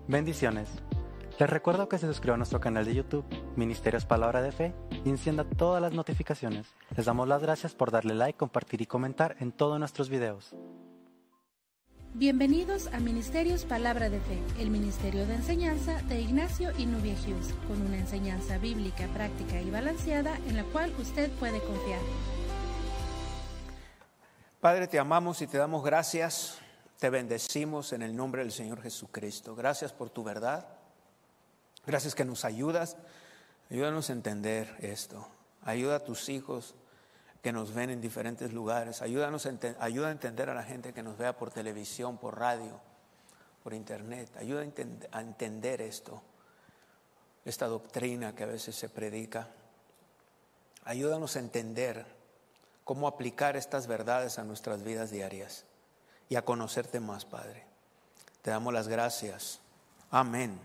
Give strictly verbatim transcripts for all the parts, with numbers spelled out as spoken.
Bendiciones. Les recuerdo que se suscriban a nuestro canal de YouTube, Ministerios Palabra de Fe, y encienda todas las notificaciones. Les damos las gracias por darle like, compartir y comentar en todos nuestros videos. Bienvenidos a Ministerios Palabra de Fe, el ministerio de enseñanza de Ignacio y Nubia Hughes, con una enseñanza bíblica, práctica y balanceada en la cual usted puede confiar. Padre, te amamos y te damos gracias, te bendecimos en el nombre del Señor Jesucristo. Gracias por tu verdad, gracias que nos ayudas, ayúdanos a entender esto. Ayuda a tus hijos que nos ven en diferentes lugares, ayúdanos a ente- ayuda a entender a la gente que nos vea por televisión, por radio, por internet. Ayuda a, ent- a entender esto, esta doctrina que a veces se predica. Ayúdanos a entender cómo aplicar estas verdades a nuestras vidas diarias y a conocerte más, Padre. Te damos las gracias. Amén.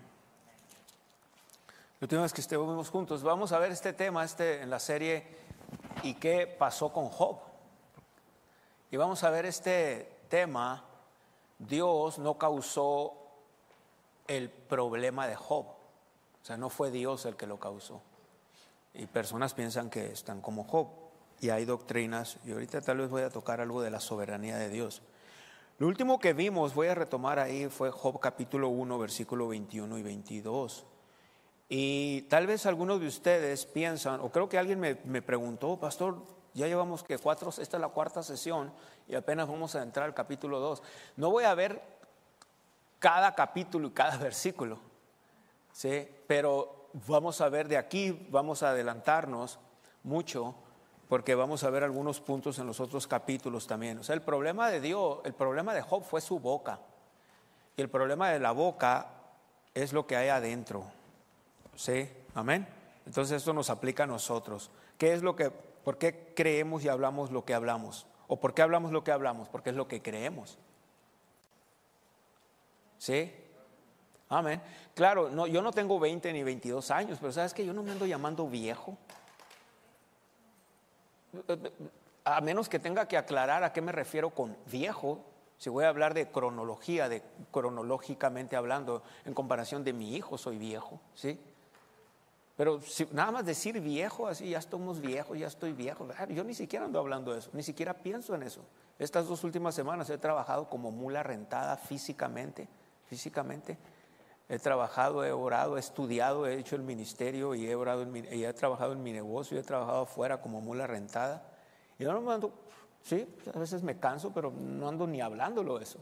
La última vez que estuvimos juntos, vamos a ver este tema este, en la serie ¿Y qué pasó con Job? Y vamos a ver este tema. Dios no causó el problema de Job. O sea, no fue Dios el que lo causó. Y personas piensan que están como Job. Y hay doctrinas, y ahorita tal vez voy a tocar algo de la soberanía de Dios. Lo último que vimos, voy a retomar ahí, fue Job capítulo uno, versículo veintiuno y veintidós. Y tal vez algunos de ustedes piensan, o creo que alguien me, me preguntó, pastor, ya llevamos que cuatro, esta es la cuarta sesión y apenas vamos a entrar al capítulo dos. No voy a ver cada capítulo y cada versículo, ¿sí? Pero vamos a ver de aquí, vamos a adelantarnos mucho, porque vamos a ver algunos puntos en los otros capítulos también. O sea, el problema de Dios, el problema de Job fue su boca. Y el problema de la boca es lo que hay adentro. Sí, amén. Entonces esto nos aplica a nosotros. ¿Qué es lo que, por qué creemos y hablamos lo que hablamos? ¿O por qué hablamos lo que hablamos? Porque es lo que creemos. ¿Sí? Amén. Claro, no, yo no tengo veinte ni veintidós años, pero ¿sabes qué? Yo no me ando llamando viejo. A menos que tenga que aclarar a qué me refiero con viejo. Si voy a hablar de cronología, de cronológicamente hablando, en comparación de mi hijo, soy viejo, ¿sí? Pero si, nada más decir viejo, así ya estamos viejos, ya estoy viejo. Yo ni siquiera ando hablando de eso, ni siquiera pienso en eso. Estas dos últimas semanas he trabajado como mula rentada físicamente, físicamente. He trabajado, he orado, he estudiado, he hecho el ministerio y he orado, en mi, y he trabajado en mi negocio, he trabajado afuera como mula rentada. Y yo no me ando, sí, a veces me canso, pero no ando ni hablándolo eso.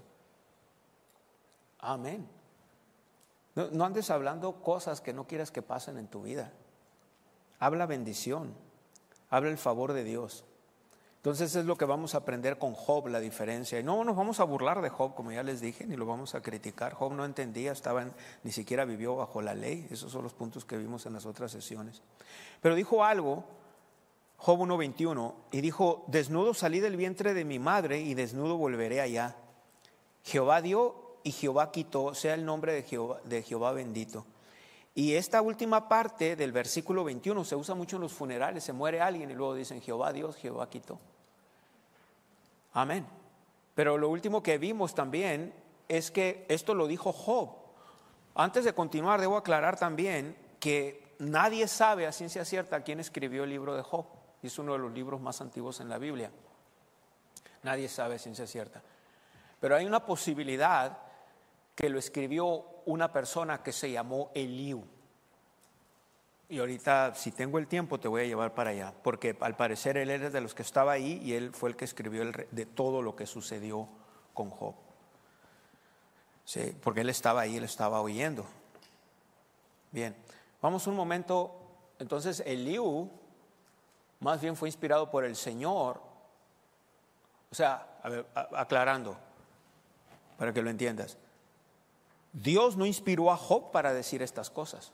Amén. No, no andes hablando cosas que no quieras que pasen en tu vida. Habla bendición, habla el favor de Dios. Entonces es lo que vamos a aprender con Job, la diferencia. Y no nos vamos a burlar de Job, como ya les dije, ni lo vamos a criticar. Job no entendía, estaba en, ni siquiera vivió bajo la ley. Esos son los puntos que vimos en las otras sesiones. Pero dijo algo, Job uno veintiuno, y dijo: desnudo salí del vientre de mi madre y desnudo volveré allá. Jehová dio y Jehová quitó, sea el nombre de Jehová, de Jehová bendito. Y esta última parte del versículo veintiuno se usa mucho en los funerales. Se muere alguien y luego dicen Jehová Dios, Jehová quitó. Amén. Pero lo último que vimos también es que esto lo dijo Job. Antes de continuar, debo aclarar también que nadie sabe a ciencia cierta quién escribió el libro de Job. Es uno de los libros más antiguos en la Biblia. Nadie sabe a ciencia cierta. Pero hay una posibilidad que lo escribió una persona que se llamó Eliú. Y ahorita, si tengo el tiempo, te voy a llevar para allá, porque al parecer él era de los que estaba ahí y él fue el que escribió el, de todo lo que sucedió con Job. Sí, porque él estaba ahí, él estaba oyendo. Bien, vamos un momento. Entonces Eliú más bien fue inspirado por el Señor. O sea, a ver, a, aclarando, para que lo entiendas. Dios no inspiró a Job para decir estas cosas.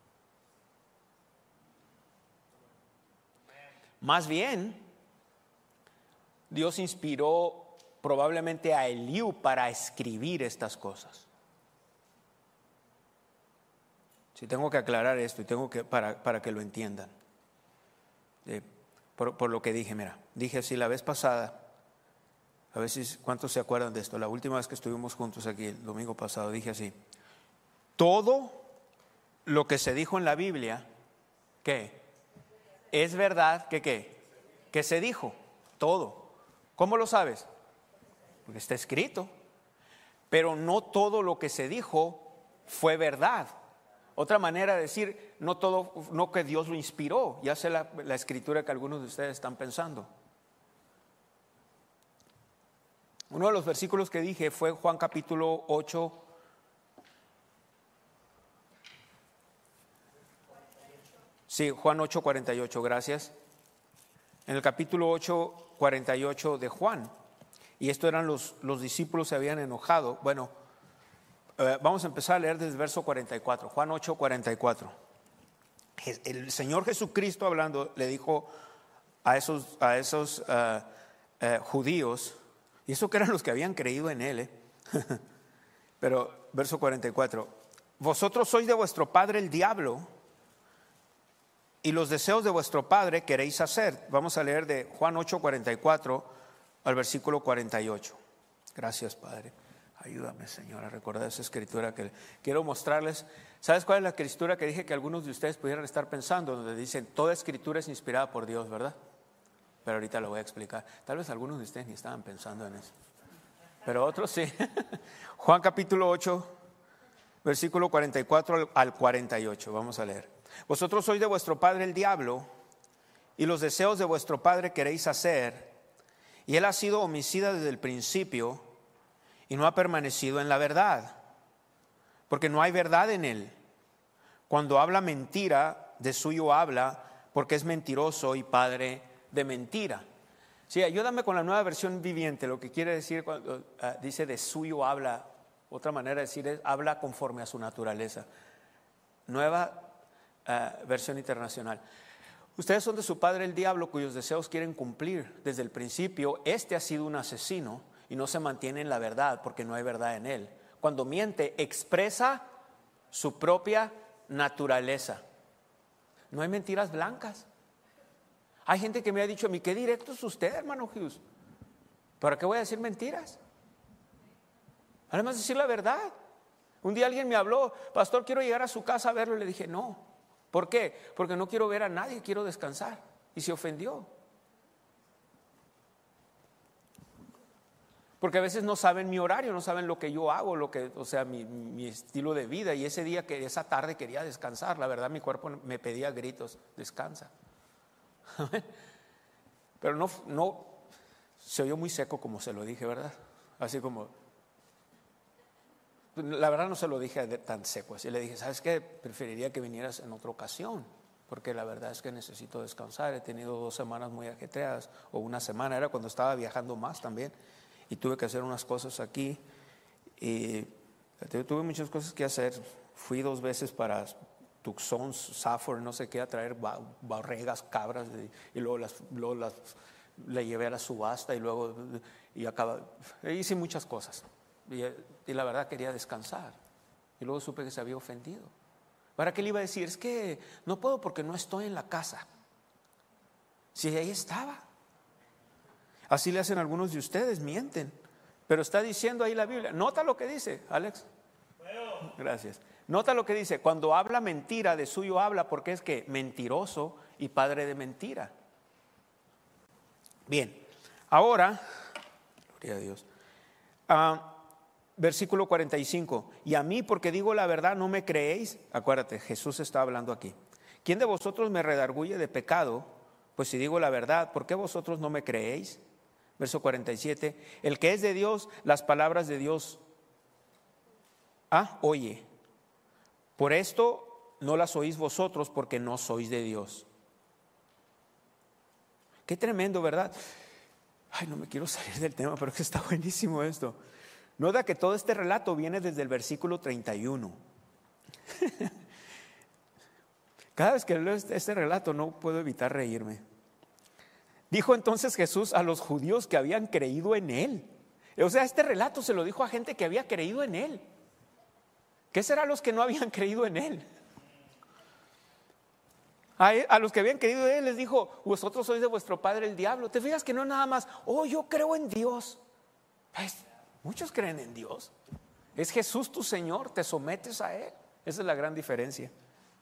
Más bien, Dios inspiró probablemente a Eliú para escribir estas cosas. Si tengo que aclarar esto y tengo que para, para que lo entiendan. Eh, por, por lo que dije, mira, dije así la vez pasada. A ver si cuántos se acuerdan de esto. La última vez que estuvimos juntos aquí, el domingo pasado, dije así: todo lo que se dijo en la Biblia, ¿qué? Es verdad que ¿qué? Que se dijo, todo. ¿Cómo lo sabes? Porque está escrito. Pero no todo lo que se dijo fue verdad. Otra manera de decir, no todo, no que Dios lo inspiró. Ya sé la, la escritura que algunos de ustedes están pensando. Uno de los versículos que dije fue Juan capítulo ocho. Sí, Juan ocho, cuarenta y ocho, gracias. En el capítulo ocho, cuarenta y ocho de Juan. Y esto eran los, los discípulos se habían enojado. Bueno, eh, vamos a empezar a leer desde el verso cuarenta y cuatro. Juan ocho, cuarenta y cuatro. El Señor Jesucristo hablando le dijo a esos, a esos uh, uh, judíos, y eso que eran los que habían creído en Él, ¿eh? Pero verso cuarenta y cuatro. Vosotros sois de vuestro padre el diablo, y los deseos de vuestro padre queréis hacer. Vamos a leer de Juan ocho, cuarenta y cuatro al versículo cuarenta y ocho. Gracias, Padre. Ayúdame, Señor, a recordar esa escritura que quiero mostrarles. ¿Sabes cuál es la escritura que dije que algunos de ustedes pudieran estar pensando? Donde dicen, toda escritura es inspirada por Dios, ¿verdad? Pero ahorita lo voy a explicar. Tal vez algunos de ustedes ni estaban pensando en eso, pero otros sí. Juan capítulo ocho, versículo cuarenta y cuatro al cuarenta y ocho. Vamos a leer. Vosotros sois de vuestro padre el diablo, y los deseos de vuestro padre queréis hacer, y él ha sido homicida desde el principio, y no ha permanecido en la verdad, porque no hay verdad en él. Cuando habla mentira, de suyo habla, porque es mentiroso y padre de mentira. Sí, ayúdame con la nueva versión viviente. Lo que quiere decir cuando uh, dice de suyo habla, otra manera de decir es habla conforme a su naturaleza. Nueva uh, versión internacional. Ustedes son de su padre el diablo, cuyos deseos quieren cumplir desde el principio. Este ha sido un asesino y no se mantiene en la verdad, porque no hay verdad en él. Cuando miente, expresa su propia naturaleza. No hay mentiras blancas. Hay gente que me ha dicho a mí, qué directo es usted, hermano Hughes. ¿Para qué voy a decir mentiras? Además, decir la verdad. Un día alguien me habló, pastor, quiero llegar a su casa a verlo. Y le dije, no. ¿Por qué? Porque no quiero ver a nadie, quiero descansar. Y se ofendió. Porque a veces no saben mi horario, no saben lo que yo hago, lo que, o sea, mi, mi estilo de vida. Y ese día, que esa tarde quería descansar. La verdad, mi cuerpo me pedía a gritos, descansa. Pero no, no se oyó muy seco como se lo dije, ¿verdad? Así como, la verdad no se lo dije tan seco. Así le dije, ¿sabes qué? Preferiría que vinieras en otra ocasión, porque la verdad es que necesito descansar. He tenido dos semanas muy ajetreadas, o una semana, era cuando estaba viajando más también. Y tuve que hacer unas cosas aquí. Y tuve muchas cosas que hacer. Fui dos veces para Tucson, Safford, no sé qué, a traer borregas, cabras. Y, y luego, las, luego las le llevé a la subasta. Y luego y acaba, hice muchas cosas. Y, y la verdad quería descansar. Y luego supe que se había ofendido. ¿Para qué le iba a decir? Es que no puedo porque no estoy en la casa. Si ahí estaba. Así le hacen algunos de ustedes, mienten. Pero está diciendo ahí la Biblia. Nota lo que dice, Alex. Gracias. Nota lo que dice. Cuando habla mentira, de suyo habla, porque es que mentiroso y padre de mentira. Bien, ahora, gloria a Dios. Uh, versículo cuarenta y cinco. Y a mí, porque digo la verdad, no me creéis. Acuérdate, Jesús está hablando aquí. ¿Quién de vosotros me redarguye de pecado? Pues si digo la verdad, ¿por qué vosotros no me creéis? Verso cuarenta y siete, el que es de Dios, las palabras de Dios, ah, oye. Por esto no las oís vosotros, porque no sois de Dios. Qué tremendo, ¿verdad? Ay, no me quiero salir del tema, pero es que está buenísimo esto. Nota que todo este relato viene desde el versículo treinta y uno. Cada vez que leo este, este relato no puedo evitar reírme. Dijo entonces Jesús a los judíos que habían creído en él. O sea, este relato se lo dijo a gente que había creído en él. ¿Qué será los que no habían creído en él? A, a los que habían creído en él les dijo, vosotros sois de vuestro padre el diablo. ¿Te fijas que no es nada más, oh, yo creo en Dios? Pues, muchos creen en Dios. Es Jesús tu Señor, te sometes a él. Esa es la gran diferencia.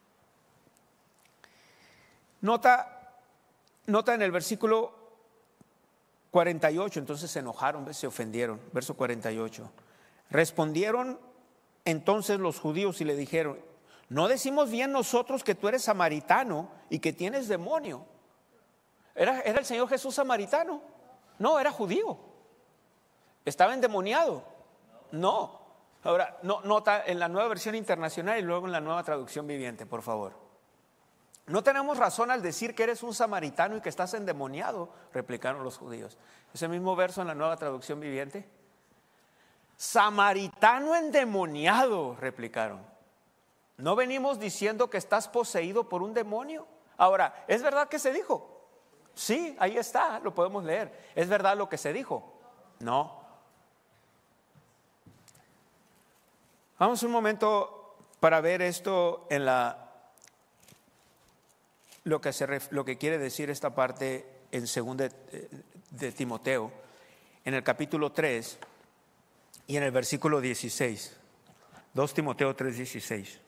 Nota, nota en el versículo cuarenta y ocho, entonces se enojaron, se ofendieron. Verso cuarenta y ocho. Respondieron entonces los judíos y le dijeron: ¿no decimos bien nosotros que tú eres samaritano y que tienes demonio? ¿Era, era el Señor Jesús samaritano? No, era judío. ¿Estaba endemoniado? No. Ahora, no, nota en la nueva versión internacional y luego en la nueva traducción viviente, por favor. No tenemos razón al decir que eres un samaritano y que estás endemoniado, replicaron los judíos. Ese mismo verso en la nueva traducción viviente. Samaritano endemoniado, replicaron. ¿No venimos diciendo que estás poseído por un demonio? Ahora, ¿es verdad que se dijo? Sí, ahí está, lo podemos leer. ¿Es verdad lo que se dijo? No. Vamos un momento para ver esto en la lo que se lo que quiere decir esta parte en segunda de, de Timoteo, en el capítulo tres y en el versículo dieciséis. dos Timoteo tres, dieciséis.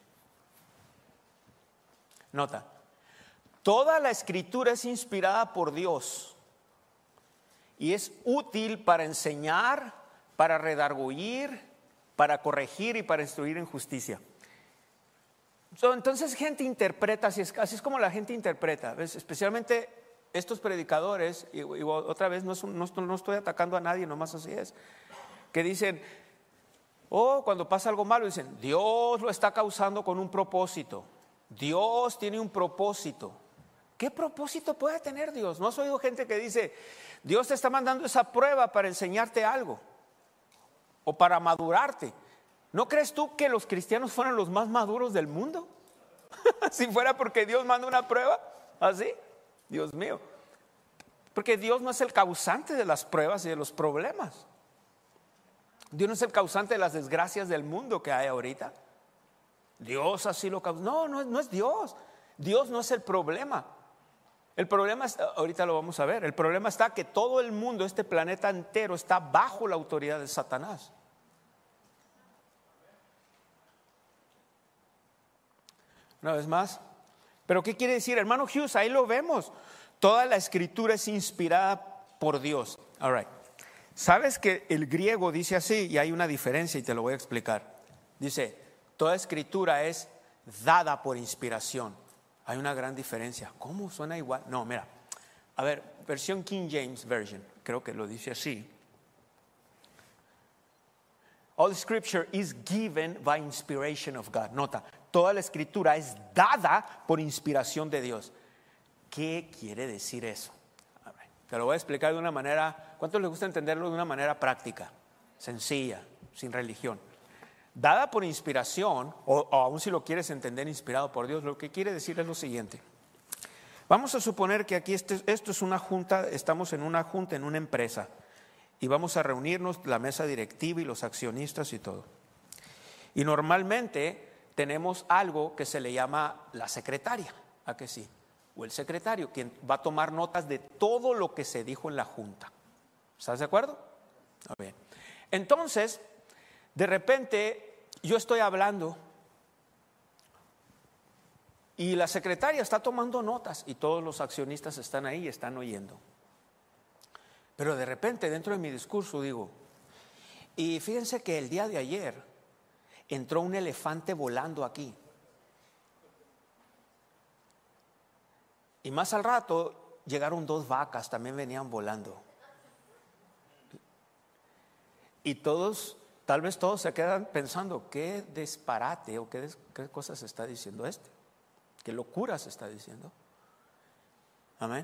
Nota, toda la escritura es inspirada por Dios y es útil para enseñar, para redarguir, para corregir y para instruir en justicia. Entonces gente interpreta, así es, así es como la gente interpreta, ¿ves? Especialmente estos predicadores, y, y otra vez no, no, no estoy atacando a nadie, nomás así es, que dicen, oh, cuando pasa algo malo dicen, Dios lo está causando con un propósito, Dios tiene un propósito. ¿Qué propósito puede tener Dios? ¿No has oído gente que dice, Dios te está mandando esa prueba para enseñarte algo o para madurarte? ¿No crees tú que los cristianos fueran los más maduros del mundo? Si fuera porque Dios manda una prueba, así, Dios mío. Porque Dios no es el causante de las pruebas y de los problemas. Dios no es el causante de las desgracias del mundo que hay ahorita. Dios así lo causa. No, no, no es Dios. Dios no es el problema. El problema es, ahorita lo vamos a ver, el problema está que todo el mundo, este planeta entero, está bajo la autoridad de Satanás. Una vez más, ¿pero qué quiere decir, hermano Hughes? Ahí lo vemos. Toda la escritura es inspirada por Dios. All right. ¿Sabes que el griego dice así? Y hay una diferencia y te lo voy a explicar. Dice, toda escritura es dada por inspiración. Hay una gran diferencia. ¿Cómo suena igual? No, mira. A ver, versión King James Version, creo que lo dice así. All scripture is given by inspiration of God. Nota, toda la escritura es dada por inspiración de Dios. ¿Qué quiere decir eso? A ver, te lo voy a explicar de una manera, ¿cuántos les gusta entenderlo de una manera práctica, sencilla, sin religión? Dada por inspiración, o, o aún si lo quieres entender inspirado por Dios, lo que quiere decir es lo siguiente. Vamos a suponer que aquí este, esto es una junta, estamos en una junta, en una empresa. Y vamos a reunirnos, la mesa directiva y los accionistas y todo. Y normalmente tenemos algo que se le llama la secretaria, ¿a que sí? O el secretario, quien va a tomar notas de todo lo que se dijo en la junta. ¿Estás de acuerdo? Muy bien. Entonces, de repente, yo estoy hablando y la secretaria está tomando notas y todos los accionistas están ahí y están oyendo. Pero de repente dentro de mi discurso digo, y fíjense que el día de ayer entró un elefante volando aquí. Y más al rato llegaron dos vacas, también venían volando. Y todos, tal vez todos se quedan pensando, qué disparate o qué, qué cosas está diciendo este. Qué locuras está diciendo. Amén.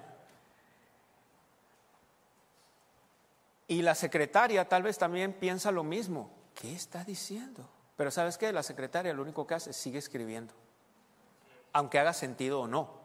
Y la secretaria tal vez también piensa lo mismo. ¿Qué está diciendo? Pero ¿sabes qué? La secretaria lo único que hace es sigue escribiendo. Aunque haga sentido o no.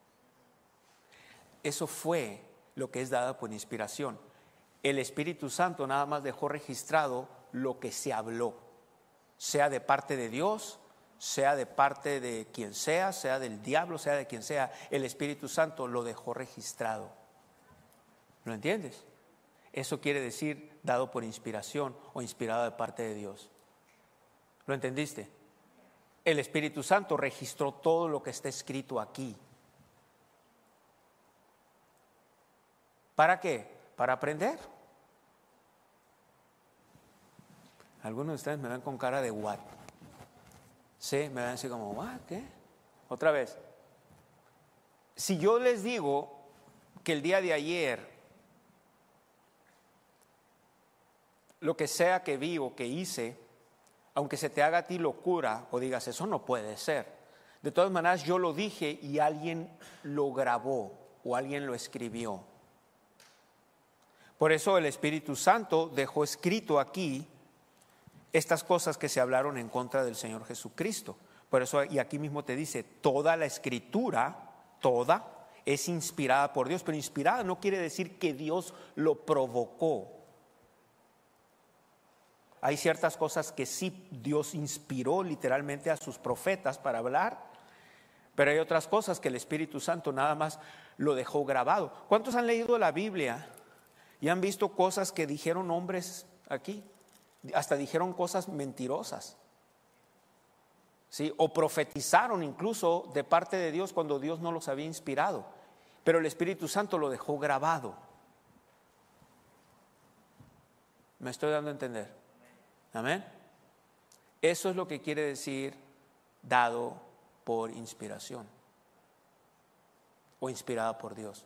Eso fue lo que es dado por inspiración. El Espíritu Santo nada más dejó registrado lo que se habló. Sea de parte de Dios, sea de parte de quien sea, sea del diablo, sea de quien sea. El Espíritu Santo lo dejó registrado. ¿Lo entiendes? Eso quiere decir dado por inspiración o inspirado de parte de Dios. ¿Lo entendiste? el Espíritu Santo registró todo lo que está escrito aquí. ¿Para qué? Para aprender. Algunos de ustedes me ven con cara de what. Sí, me ven así como, what, ¿qué? Otra vez. Si yo les digo que el día de ayer, lo que sea que vi o que hice, aunque se te haga a ti locura o digas, eso no puede ser. De todas maneras, yo lo dije y alguien lo grabó o alguien lo escribió. Por eso el Espíritu Santo dejó escrito aquí estas cosas que se hablaron en contra del Señor Jesucristo. Por eso, y aquí mismo te dice, toda la Escritura, toda, es inspirada por Dios. Pero inspirada no quiere decir que Dios lo provocó. Hay ciertas cosas que sí Dios inspiró literalmente a sus profetas para hablar, pero hay otras cosas que el Espíritu Santo nada más lo dejó grabado. ¿Cuántos han leído la Biblia y han visto cosas que dijeron hombres aquí? Hasta dijeron cosas mentirosas, ¿sí? O profetizaron incluso de parte de Dios cuando Dios no los había inspirado, pero el Espíritu Santo lo dejó grabado. ¿Me estoy dando a entender? Amén. Eso es lo que quiere decir dado por inspiración o inspirada por Dios.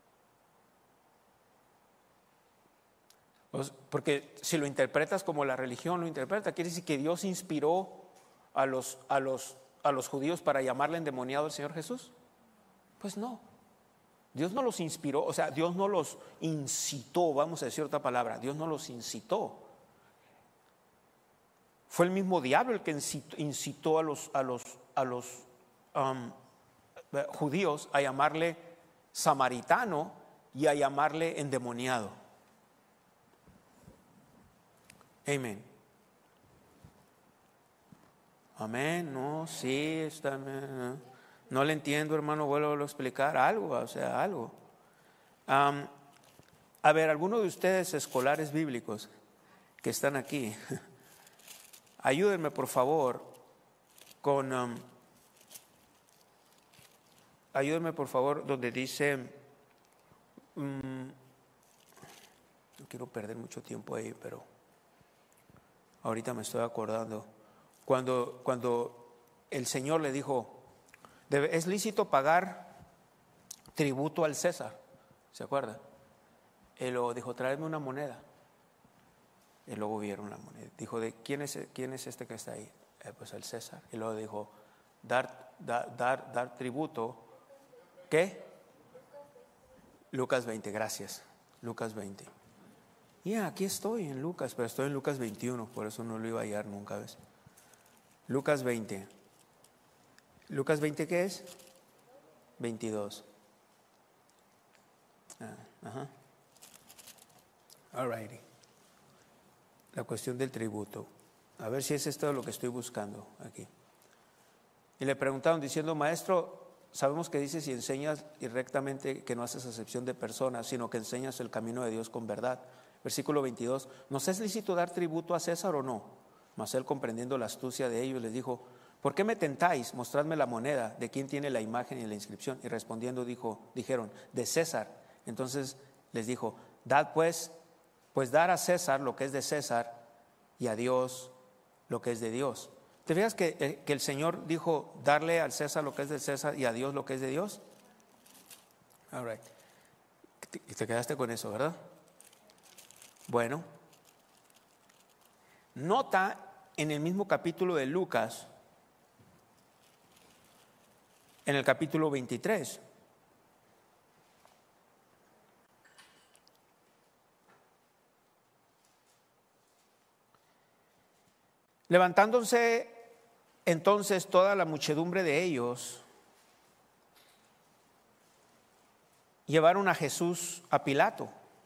Porque si lo interpretas como la religión lo interpreta, quiere decir que Dios inspiró a los, a los, a los judíos para llamarle endemoniado al Señor Jesús. Pues no, Dios no los inspiró, o sea, Dios no los incitó, vamos a decir otra palabra, Dios no los incitó. Fue el mismo diablo el que incitó, incitó a los, a los, a los um, judíos a llamarle samaritano y a llamarle endemoniado. Amén. Amén. No, sí, está, no, no le entiendo, hermano, vuelvo a explicar algo, o sea, algo. Um, a ver, algunos de ustedes escolares bíblicos que están aquí, ayúdenme por favor con, um, ayúdenme por favor donde dice, um, no quiero perder mucho tiempo ahí, pero ahorita me estoy acordando, cuando, cuando el Señor le dijo, ¿es lícito pagar tributo al César? ¿Se acuerda? Él lo dijo, tráeme una moneda. Y luego vieron la moneda. Dijo, ¿de quién es, quién es este que está ahí? Eh, pues el César. Y luego dijo, dar, dar, dar, dar tributo. ¿Qué? Lucas veinte, gracias. Lucas veinte. Ya, yeah, aquí estoy en Lucas, pero estoy en Lucas veintiuno, por eso no lo iba a hallar nunca, ¿ves? Lucas veinte. ¿Lucas veinte qué es? veintidós. Ah, ajá. All righty. La cuestión del tributo. A ver si es esto lo que estoy buscando aquí. Y le preguntaron diciendo, maestro, sabemos que dices y enseñas rectamente que no haces acepción de personas, sino que enseñas el camino de Dios con verdad. Versículo veintidós, ¿nos es lícito dar tributo a César o no? Mas él, comprendiendo la astucia de ellos, les dijo, ¿por qué me tentáis? Mostradme la moneda, ¿de quién tiene la imagen y la inscripción? Y respondiendo dijo, dijeron, de César. Entonces les dijo, dad pues, pues dar a César lo que es de César y a Dios lo que es de Dios. ¿Te fijas que, que el Señor dijo, darle al César lo que es de César y a Dios lo que es de Dios? All right. Y te quedaste con eso, ¿verdad? Bueno, nota en el mismo capítulo de Lucas, en el capítulo veintitrés, levantándose entonces toda la muchedumbre de ellos, llevaron a Jesús a Pilato.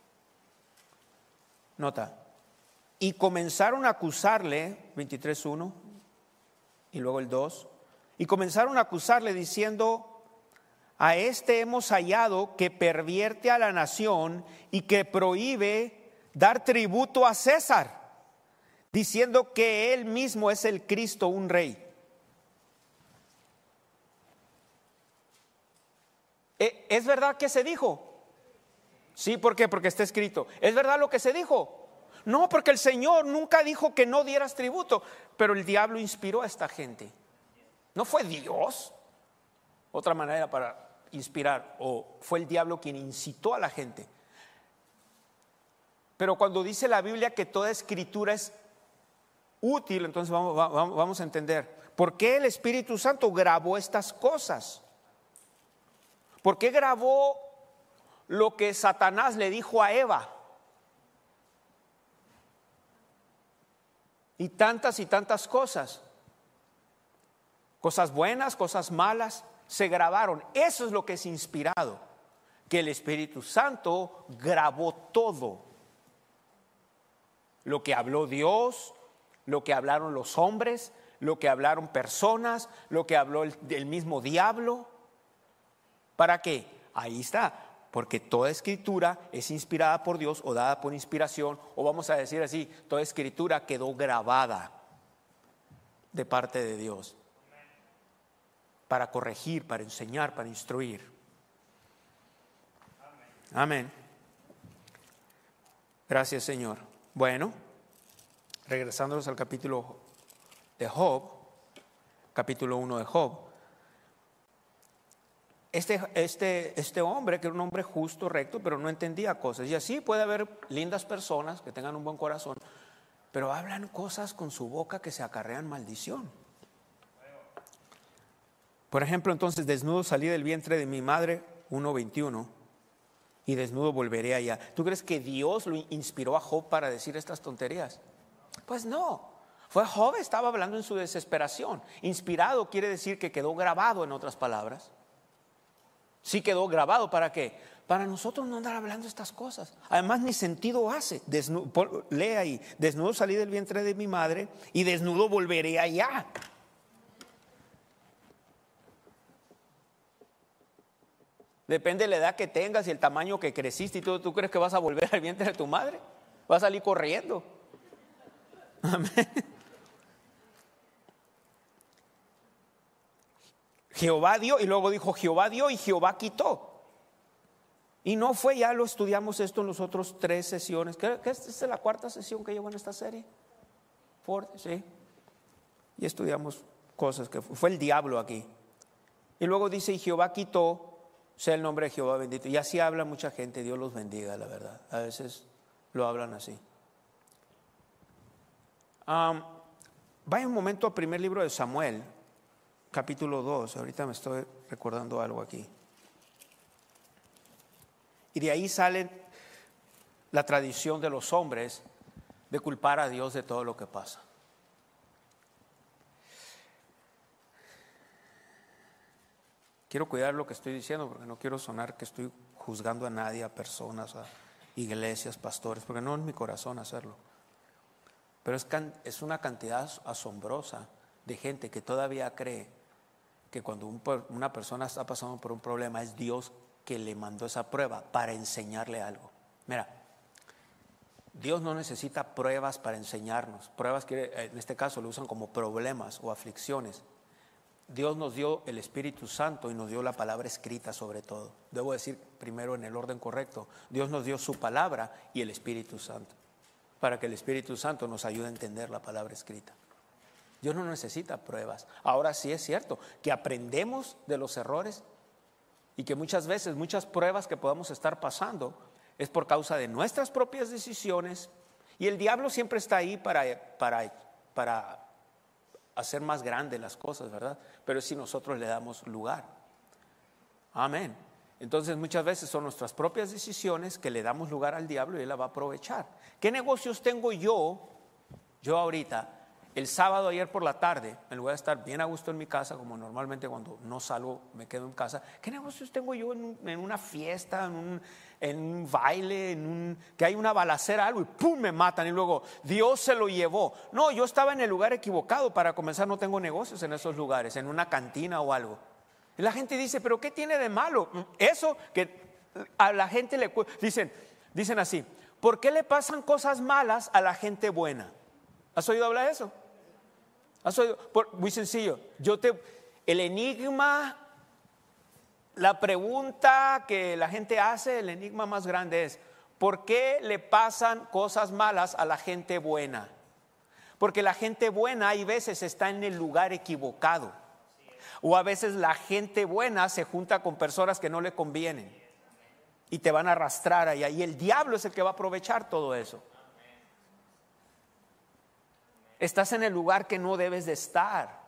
Nota, y comenzaron a acusarle, veintitrés uno, y luego el dos, y comenzaron a acusarle diciendo, a este hemos hallado que pervierte a la nación y que prohíbe dar tributo a César, diciendo que él mismo es el Cristo, un rey. ¿Es verdad que se dijo? Sí, ¿por qué? Porque está escrito. ¿Es verdad lo que se dijo? No, porque el Señor nunca dijo que no dieras tributo, pero el diablo inspiró a esta gente. ¿No fue Dios? Otra manera para inspirar, o fue el diablo quien incitó a la gente. Pero cuando dice la Biblia que toda escritura es útil, entonces vamos, vamos, vamos a entender por qué el Espíritu Santo grabó estas cosas. ¿Por qué grabó lo que Satanás le dijo a Eva? Y tantas y tantas cosas. Cosas buenas, cosas malas, se grabaron. Eso es lo que es inspirado. Que el Espíritu Santo grabó todo. Lo que habló Dios, lo que hablaron los hombres, lo que hablaron personas, lo que habló el, el mismo diablo. ¿Para qué? Ahí está. Porque toda escritura es inspirada por Dios o dada por inspiración, o vamos a decir así, toda escritura quedó grabada de parte de Dios para corregir, para enseñar, para instruir. Amén. Gracias, Señor. Bueno, regresándonos al capítulo de Job, capítulo uno de Job. Este, este, este hombre, que era un hombre justo, recto, pero no entendía cosas. Y así puede haber lindas personas que tengan un buen corazón, pero hablan cosas con su boca que se acarrean maldición. Por ejemplo, entonces, desnudo salí del vientre de mi madre, uno veintiuno, y desnudo volveré allá. ¿Tú crees que Dios lo inspiró a Job para decir estas tonterías? Pues no. Fue Job, estaba hablando en su desesperación. Inspirado quiere decir que quedó grabado, en otras palabras. Sí quedó grabado, ¿para qué? Para nosotros no andar hablando estas cosas. Además ni sentido hace. Desnudo, por, lee ahí, desnudo salí del vientre de mi madre y desnudo volveré allá. Depende de la edad que tengas y el tamaño que creciste y todo. ¿Tú crees que vas a volver al vientre de tu madre? Vas a salir corriendo. Amén. Jehová dio, y luego dijo Jehová dio y Jehová quitó. Y no fue, ya lo estudiamos esto en los otros tres sesiones. Creo que esta es la cuarta sesión que llevo en esta serie. Ford, sí. Y estudiamos cosas que fue, fue el diablo aquí. Y luego dice, y Jehová quitó, sea el nombre de Jehová bendito. Y así habla mucha gente, Dios los bendiga, la verdad. A veces lo hablan así. Um, vaya un momento al primer libro de Samuel. Capítulo dos, ahorita me estoy recordando algo aquí. Y de ahí sale la tradición de los hombres de culpar a Dios de todo lo que pasa. Quiero cuidar lo que estoy diciendo porque no quiero sonar que estoy juzgando a nadie, a personas, a iglesias, pastores, porque no es mi corazón hacerlo. Pero es, can, es una cantidad asombrosa de gente que todavía cree que cuando un, una persona está pasando por un problema es Dios que le mandó esa prueba para enseñarle algo. Mira, Dios no necesita pruebas para enseñarnos. Pruebas que en este caso lo usan como problemas o aflicciones. Dios nos dio el Espíritu Santo y nos dio la palabra escrita sobre todo. Debo decir primero en el orden correcto. Dios nos dio su palabra y el Espíritu Santo, para que el Espíritu Santo nos ayude a entender la palabra escrita. Dios no necesita pruebas. Ahora sí es cierto que aprendemos de los errores y que muchas veces, muchas pruebas que podamos estar pasando es por causa de nuestras propias decisiones, y el diablo siempre está ahí para, para, para hacer más grandes las cosas, ¿verdad? Pero es si nosotros le damos lugar. Amén. Entonces muchas veces son nuestras propias decisiones que le damos lugar al diablo y él la va a aprovechar. ¿Qué negocios tengo yo, yo ahorita? El sábado ayer por la tarde, en lugar de estar bien a gusto en mi casa, como normalmente cuando no salgo me quedo en casa, ¿qué negocios tengo yo en, un, en una fiesta, en un, en un baile, en un, que hay una balacera, algo y ¡pum! Me matan y luego Dios se lo llevó? No, yo estaba en el lugar equivocado. Para comenzar, no tengo negocios en esos lugares, en una cantina o algo. Y la gente dice, ¿pero qué tiene de malo? Eso que a la gente le dicen, dicen así, ¿por qué le pasan cosas malas a la gente buena? ¿Has oído hablar de eso? ¿Has oído? Por, muy sencillo, yo te, el enigma la pregunta que la gente hace, el enigma más grande es: ¿por qué le pasan cosas malas a la gente buena? Porque la gente buena hay veces está en el lugar equivocado. O a veces la gente buena se junta con personas que no le convienen y te van a arrastrar allá. Y el diablo es el que va a aprovechar todo eso. Estás en el lugar que no debes de estar.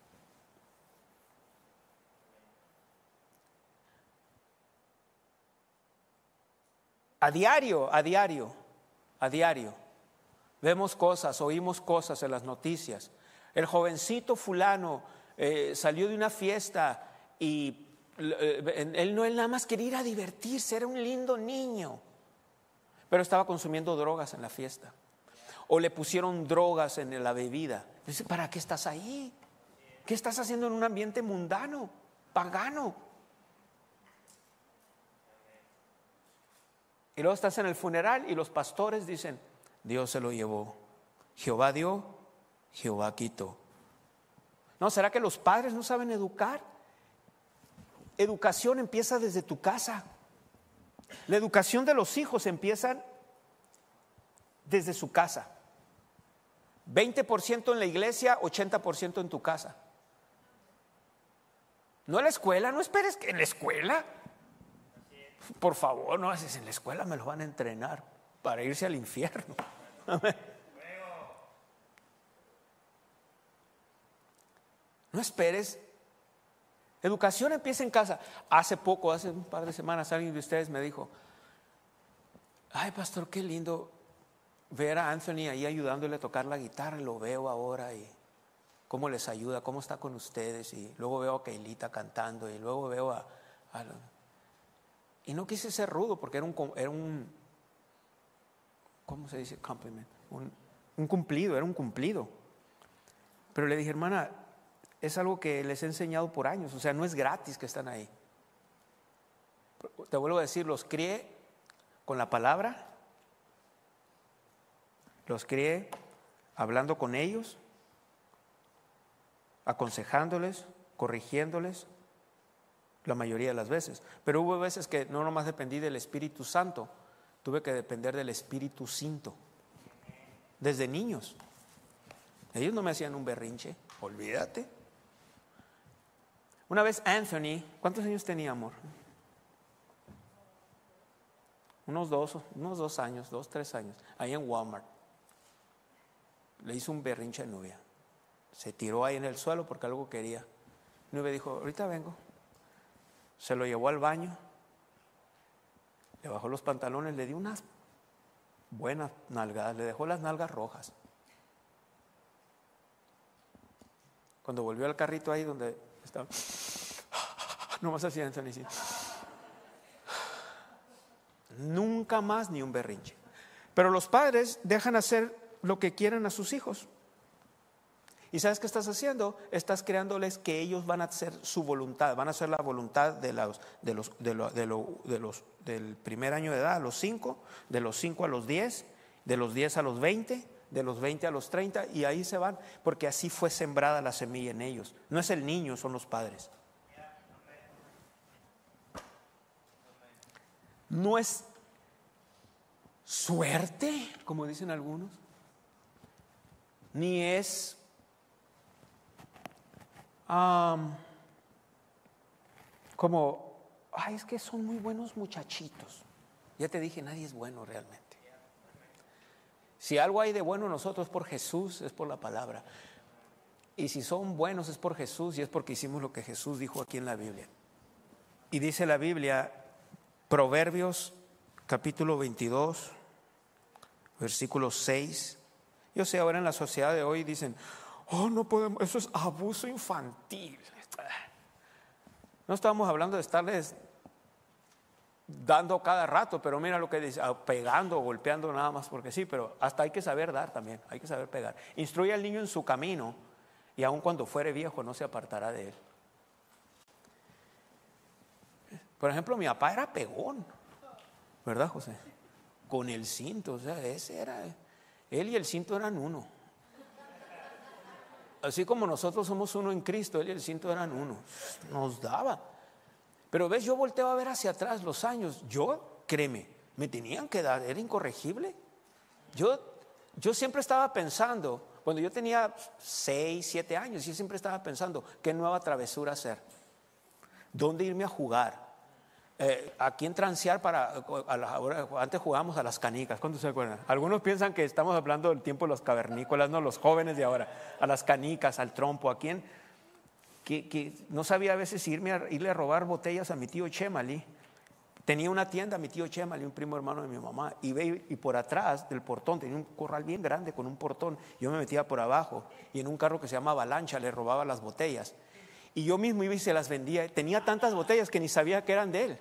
A diario, a diario, a diario, vemos cosas, oímos cosas en las noticias. El jovencito fulano eh, salió de una fiesta y eh, él no él nada más quería ir a divertirse, era un lindo niño, pero estaba consumiendo drogas en la fiesta. O le pusieron drogas en la bebida. Dice, ¿para qué estás ahí? ¿Qué estás haciendo en un ambiente mundano, pagano? Y luego estás en el funeral y los pastores dicen, Dios se lo llevó, Jehová dio, Jehová quitó. No, ¿será que los padres no saben educar? Educación empieza desde tu casa. La educación de los hijos empieza desde su casa. veinte por ciento en la iglesia, ochenta por ciento en tu casa. No en la escuela, no esperes que en la escuela. Por favor, no haces en la escuela, me los van a entrenar para irse al infierno. No esperes. Educación empieza en casa. Hace poco, hace un par de semanas, alguien de ustedes me dijo, ay, pastor, qué lindo ver a Anthony ahí ayudándole a tocar la guitarra. Lo veo ahora y cómo les ayuda, cómo está con ustedes. Y luego veo a Keilita cantando y luego veo a... a Y no quise ser rudo porque era un, era un ¿cómo se dice? Compliment. Un, un cumplido, era un cumplido. Pero le dije, hermana, es algo que les he enseñado por años, o sea, no es gratis que están ahí. Te vuelvo a decir, los crié con la palabra, los crié hablando con ellos, aconsejándoles, corrigiéndoles. La mayoría de las veces, pero hubo veces que no nomás dependí del Espíritu Santo, tuve que depender del Espíritu Santo. Desde niños, ellos no me hacían un berrinche, olvídate. Una vez Anthony, ¿cuántos años tenía, amor? Unos dos, unos dos años, dos, tres años, ahí en Walmart. Le hizo un berrinche a Nubia, se tiró ahí en el suelo porque algo quería. Nubia dijo, ahorita vengo. Se lo llevó al baño, le bajó los pantalones, le dio unas buenas nalgadas, le dejó las nalgas rojas. Cuando volvió al carrito ahí donde estaba, nomás hacía Anthony, sí. Nunca más ni un berrinche. Pero los padres dejan hacer lo que quieran a sus hijos. ¿Y sabes qué estás haciendo? Estás creándoles que ellos van a hacer su voluntad, van a hacer la voluntad de los, de los, de lo, de lo, de los, del primer año de edad a los cinco, de los cinco a los diez, de los diez a los veinte, de los veinte a los treinta, y ahí se van, porque así fue sembrada la semilla en ellos. No es el niño, son los padres. No es suerte, como dicen algunos, ni es Um, como, ay, es que son muy buenos muchachitos. Ya te dije, nadie es bueno realmente. Si algo hay de bueno en nosotros es por Jesús, es por la palabra. Y si son buenos es por Jesús y es porque hicimos lo que Jesús dijo aquí en la Biblia. Y dice la Biblia, Proverbios capítulo veintidós, versículo seis. Yo sé, ahora en la sociedad de hoy dicen, oh, no podemos, eso es abuso infantil. No estamos hablando de estarles dando cada rato, pero mira lo que dice, pegando o golpeando nada más porque sí, pero hasta hay que saber dar también, hay que saber pegar. Instruye al niño en su camino y aun cuando fuere viejo no se apartará de él. Por ejemplo, mi papá era pegón, ¿verdad, José? Con el cinto, o sea, ese era, él y el cinto eran uno. Así como nosotros somos uno en Cristo, él y el cinto eran uno. Nos daba. Pero ves, yo volteo a ver hacia atrás los años. Yo, créeme, me tenían que dar, era incorregible. Yo, yo siempre estaba pensando, cuando yo tenía seis, siete años, yo siempre estaba pensando, ¿qué nueva travesura hacer? ¿Dónde irme a jugar? Eh, ¿A quién transear para, a la, ahora, antes jugábamos a las canicas, ¿cuántos se acuerdan? Algunos piensan que estamos hablando del tiempo de los cavernícolas, no, los jóvenes de ahora, a las canicas, al trompo, ¿a quién? Que, que no sabía a veces irme a, irle a robar botellas a mi tío Chemali. Tenía una tienda, mi tío Chemali, un primo hermano de mi mamá, y, ve, y por atrás del portón, tenía un corral bien grande con un portón, yo me metía por abajo, y en un carro que se llama Avalancha le robaba las botellas. Y yo mismo iba y se las vendía. Tenía tantas botellas que ni sabía que eran de él.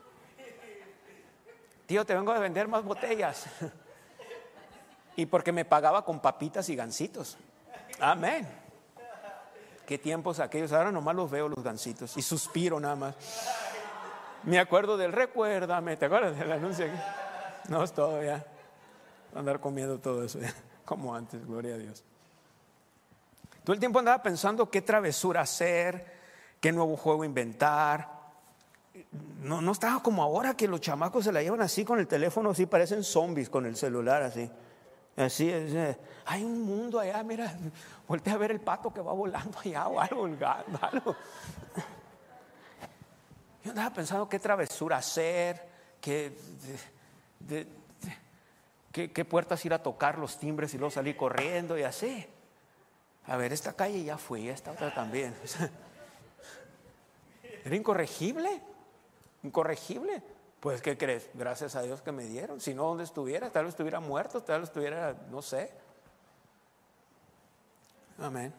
Tío, te vengo a vender más botellas. Y porque me pagaba con papitas y gansitos. Amén. Qué tiempos aquellos. Ahora nomás los veo los gansitos y suspiro nada más. Me acuerdo del recuérdame. ¿Te acuerdas del anuncio? No es todo ya. Andar comiendo todo eso ya, como antes, gloria a Dios. Todo el tiempo andaba pensando qué travesura hacer, qué nuevo juego inventar. No, no estaba como ahora que los chamacos se la llevan así con el teléfono, así parecen zombies con el celular así. Así es. Hay un mundo allá, mira, voltea a ver el pato que va volando allá o algo, el gato, algo. Yo andaba pensando qué travesura hacer, qué, de, de, de, qué, qué puertas ir a tocar los timbres y luego salir corriendo y así. A ver, esta calle ya fue, esta otra también. Era incorregible, incorregible. Pues, ¿qué crees? Gracias a Dios que me dieron. Si no, ¿dónde estuviera? Tal vez estuviera muerto, tal vez estuviera, no sé. Amén.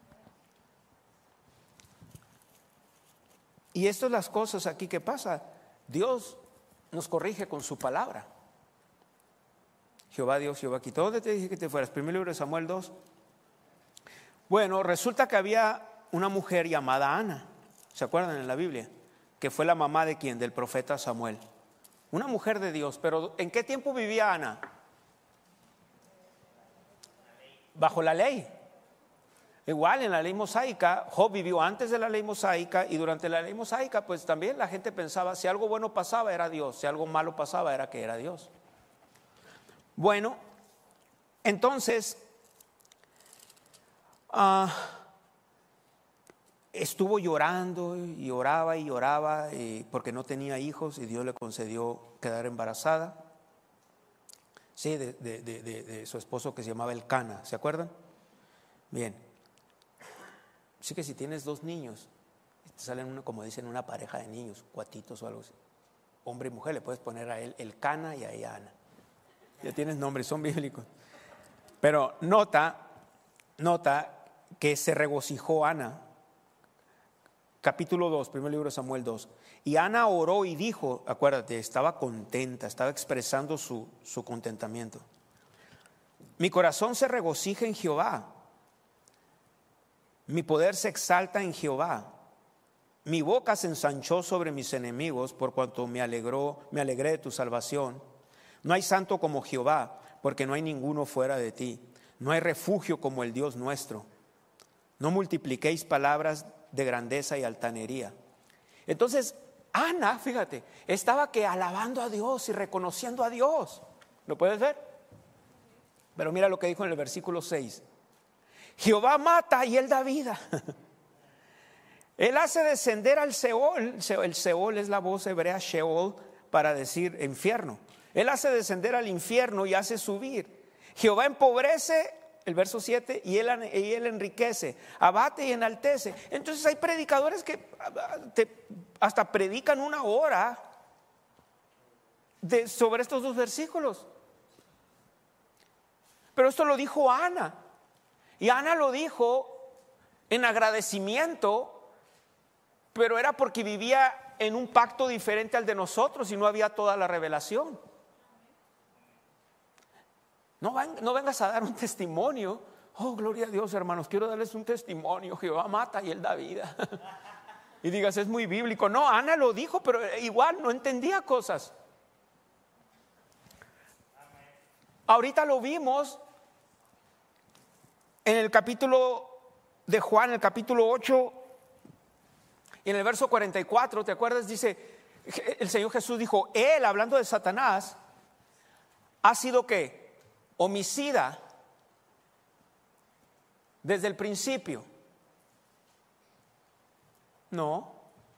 Y esto es las cosas aquí que pasa. Dios nos corrige con su palabra. Jehová Dios, Jehová quitó. ¿Dónde te dije que te fueras? Primer libro de Samuel dos. Bueno, resulta que había una mujer llamada Ana, ¿se acuerdan en la Biblia? Que fue la mamá de quién, del profeta Samuel. Una mujer de Dios, pero ¿en qué tiempo vivía Ana? Bajo la ley. Igual en la ley mosaica, Job vivió antes de la ley mosaica y durante la ley mosaica pues también la gente pensaba si algo bueno pasaba era Dios, si algo malo pasaba era que era Dios. Bueno, entonces Uh, estuvo llorando y oraba y lloraba y porque no tenía hijos y Dios le concedió quedar embarazada. Sí, de, de, de, de, de su esposo que se llamaba Elcana, ¿se acuerdan? Bien. Así que si tienes dos niños, te salen una, como dicen, una pareja de niños, cuatitos o algo así, hombre y mujer, le puedes poner a él Elcana y a ella Ana. Ya tienes nombres, son bíblicos. Pero nota, nota que se regocijó Ana. Capítulo dos, primer libro de Samuel dos. Y Ana oró y dijo, acuérdate, estaba contenta, estaba expresando su, su contentamiento. Mi corazón se regocija en Jehová, mi poder se exalta en Jehová. Mi boca se ensanchó sobre mis enemigos por cuanto me alegró, me alegré de tu salvación. No hay santo como Jehová, porque no hay ninguno fuera de ti. No hay refugio como el Dios nuestro. No multipliquéis palabras de grandeza y altanería. Entonces, Ana, fíjate, estaba que alabando a Dios y reconociendo a Dios. ¿Lo puedes ver? Pero mira lo que dijo en el versículo seis. Jehová mata y él da vida. Él hace descender al Seol. El Seol es la voz hebrea Sheol para decir infierno. Él hace descender al infierno y hace subir. Jehová empobrece, el verso siete, y él, y él enriquece, abate y enaltece. Entonces hay predicadores que te, hasta predican una hora de, sobre estos dos versículos. Pero esto lo dijo Ana. Y Ana lo dijo en agradecimiento, pero era porque vivía en un pacto diferente al de nosotros y no había toda la revelación. No, van, no vengas a dar un testimonio. Oh, gloria a Dios, hermanos, quiero darles un testimonio. Jehová mata y él da vida. Y digas, es muy bíblico. No, Ana lo dijo, pero igual no entendía cosas. Ahorita lo vimos en el capítulo de Juan, el capítulo ocho. Y en el verso cuarenta y cuatro, ¿te acuerdas? Dice, el Señor Jesús dijo, Él, hablando de Satanás, ha sido ¿qué? Homicida desde el principio. No.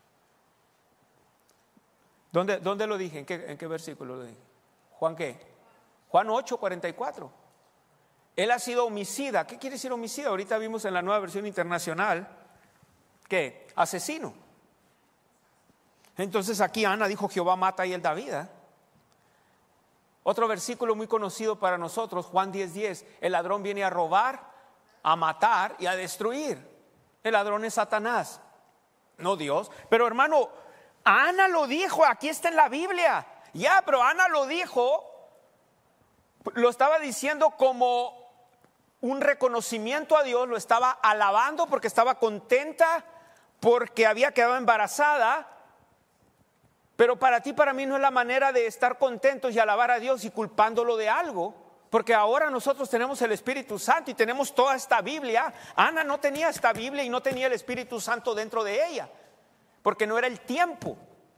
¿Dónde, dónde lo dije? ¿En qué, en qué versículo lo dije? ¿Juan qué? Juan ocho, cuarenta y cuatro. Él ha sido homicida. ¿Qué quiere decir homicida? Ahorita vimos en la Nueva Versión Internacional, ¿qué? Asesino. Entonces aquí Ana dijo, Jehová mata y él da vida. Otro versículo muy conocido para nosotros, Juan diez, diez. El ladrón viene a robar, a matar y a destruir. El ladrón es Satanás, no Dios. Pero hermano, Ana lo dijo, aquí está en la Biblia. Ya, pero Ana lo dijo, lo estaba diciendo como un reconocimiento a Dios, lo estaba alabando porque estaba contenta, porque había quedado embarazada. Pero para ti, para mí no es la manera de estar contentos y alabar a Dios y culpándolo de algo, porque ahora nosotros tenemos el Espíritu Santo y tenemos toda esta Biblia. Ana no tenía esta Biblia y no tenía el Espíritu Santo dentro de ella, porque no era el tiempo.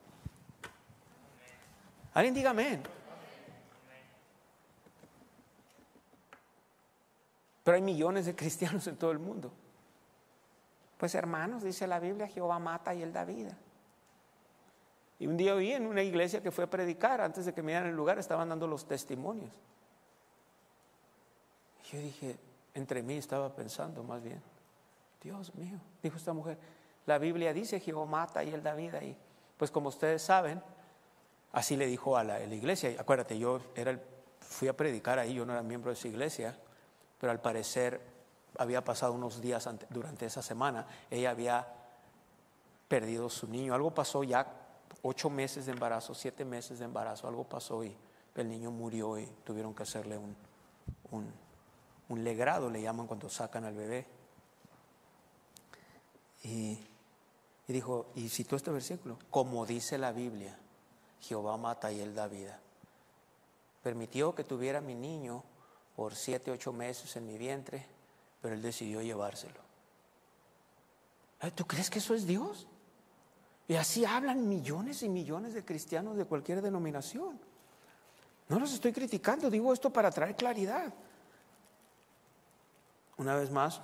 Alguien diga amén. Pero hay millones de cristianos en todo el mundo. Pues hermanos, dice la Biblia, Jehová mata y él da vida. Y un día oí en una iglesia que fue a predicar, antes de que me dieran el lugar, estaban dando los testimonios. Y yo dije, entre mí estaba pensando más bien, Dios mío, dijo esta mujer, la Biblia dice Jehová mata y él da vida. Y pues como ustedes saben, así le dijo a la, a la iglesia. Y acuérdate, yo era el, fui a predicar ahí, yo no era miembro de esa iglesia, pero al parecer había pasado unos días ante, durante esa semana, ella había perdido su niño, algo pasó ya. Ocho meses de embarazo, siete meses de embarazo, algo pasó y el niño murió y tuvieron que hacerle un, un, un legrado, le llaman cuando sacan al bebé. Y, y dijo, y citó este versículo, como dice la Biblia, Jehová mata y él da vida. Permitió que tuviera mi niño por siete, ocho meses en mi vientre, pero él decidió llevárselo. ¿Tú crees que eso es Dios? Y así hablan millones y millones de cristianos de cualquier denominación. No los estoy criticando, digo esto para traer claridad. Una vez más,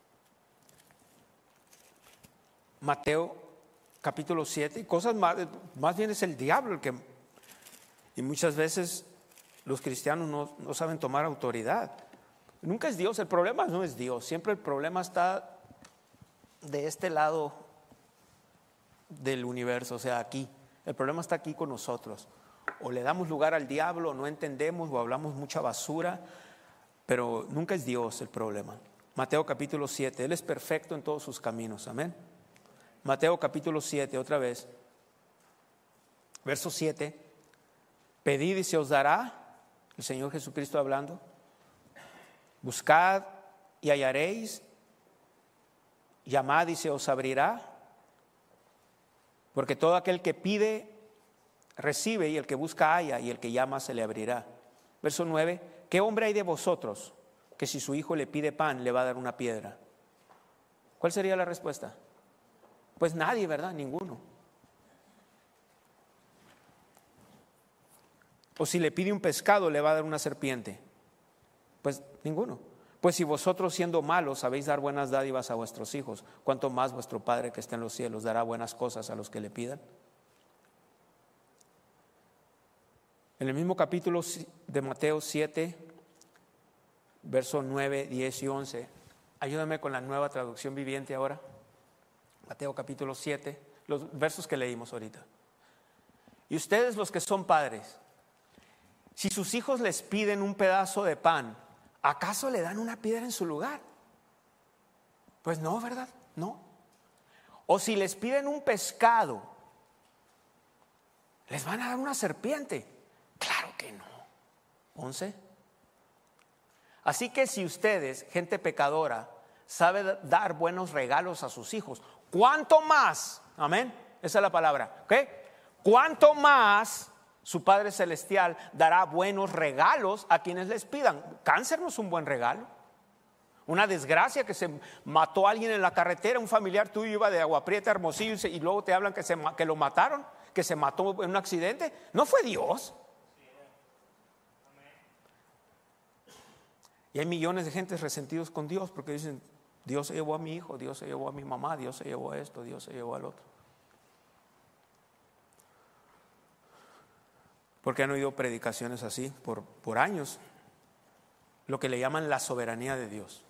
Mateo capítulo siete, y cosas más, más bien es el diablo el que, y muchas veces los cristianos no, no saben tomar autoridad. Nunca es Dios, el problema no es Dios, siempre el problema está de este lado del universo, o sea, aquí. El problema está aquí con nosotros. O le damos lugar al diablo, o no entendemos, o hablamos mucha basura, pero nunca es Dios el problema. Mateo capítulo siete, Él es perfecto en todos sus caminos, amén. Mateo capítulo siete, otra vez, verso siete, pedid y se os dará, el Señor Jesucristo hablando, buscad y hallaréis, llamad y se os abrirá. Porque todo aquel que pide, recibe, y el que busca halla, y el que llama se le abrirá. Verso nueve, ¿qué hombre hay de vosotros que si su hijo le pide pan le va a dar una piedra? ¿Cuál sería la respuesta? Pues nadie, ¿verdad? Ninguno. O si le pide un pescado le va a dar una serpiente. Pues ninguno. Pues si vosotros siendo malos sabéis dar buenas dádivas a vuestros hijos, ¿cuánto más vuestro Padre que está en los cielos dará buenas cosas a los que le pidan? En el mismo capítulo de Mateo siete, versos nueve, diez y once, ayúdame con la Nueva Traducción Viviente ahora. Mateo capítulo siete, los versos que leímos ahorita. Y ustedes los que son padres, si sus hijos les piden un pedazo de pan, ¿acaso le dan una piedra en su lugar? Pues no, ¿verdad? No. O si les piden un pescado, ¿les van a dar una serpiente? Claro que no. once. Así que si ustedes, gente pecadora, saben dar buenos regalos a sus hijos, ¿cuánto más? Amén. Esa es la palabra. ¿Ok? ¿Cuánto más su Padre Celestial dará buenos regalos a quienes les pidan? Cáncer no es un buen regalo. Una desgracia que se mató a alguien en la carretera, un familiar tuyo iba de Agua Prieta a Hermosillo y, se, y luego te hablan que, se, que lo mataron, que se mató en un accidente. No fue Dios. Y hay millones de gentes resentidos con Dios porque dicen, Dios se llevó a mi hijo, Dios se llevó a mi mamá, Dios se llevó a esto, Dios se llevó al otro. Porque han oído predicaciones así por, por años, lo que le llaman la soberanía de Dios.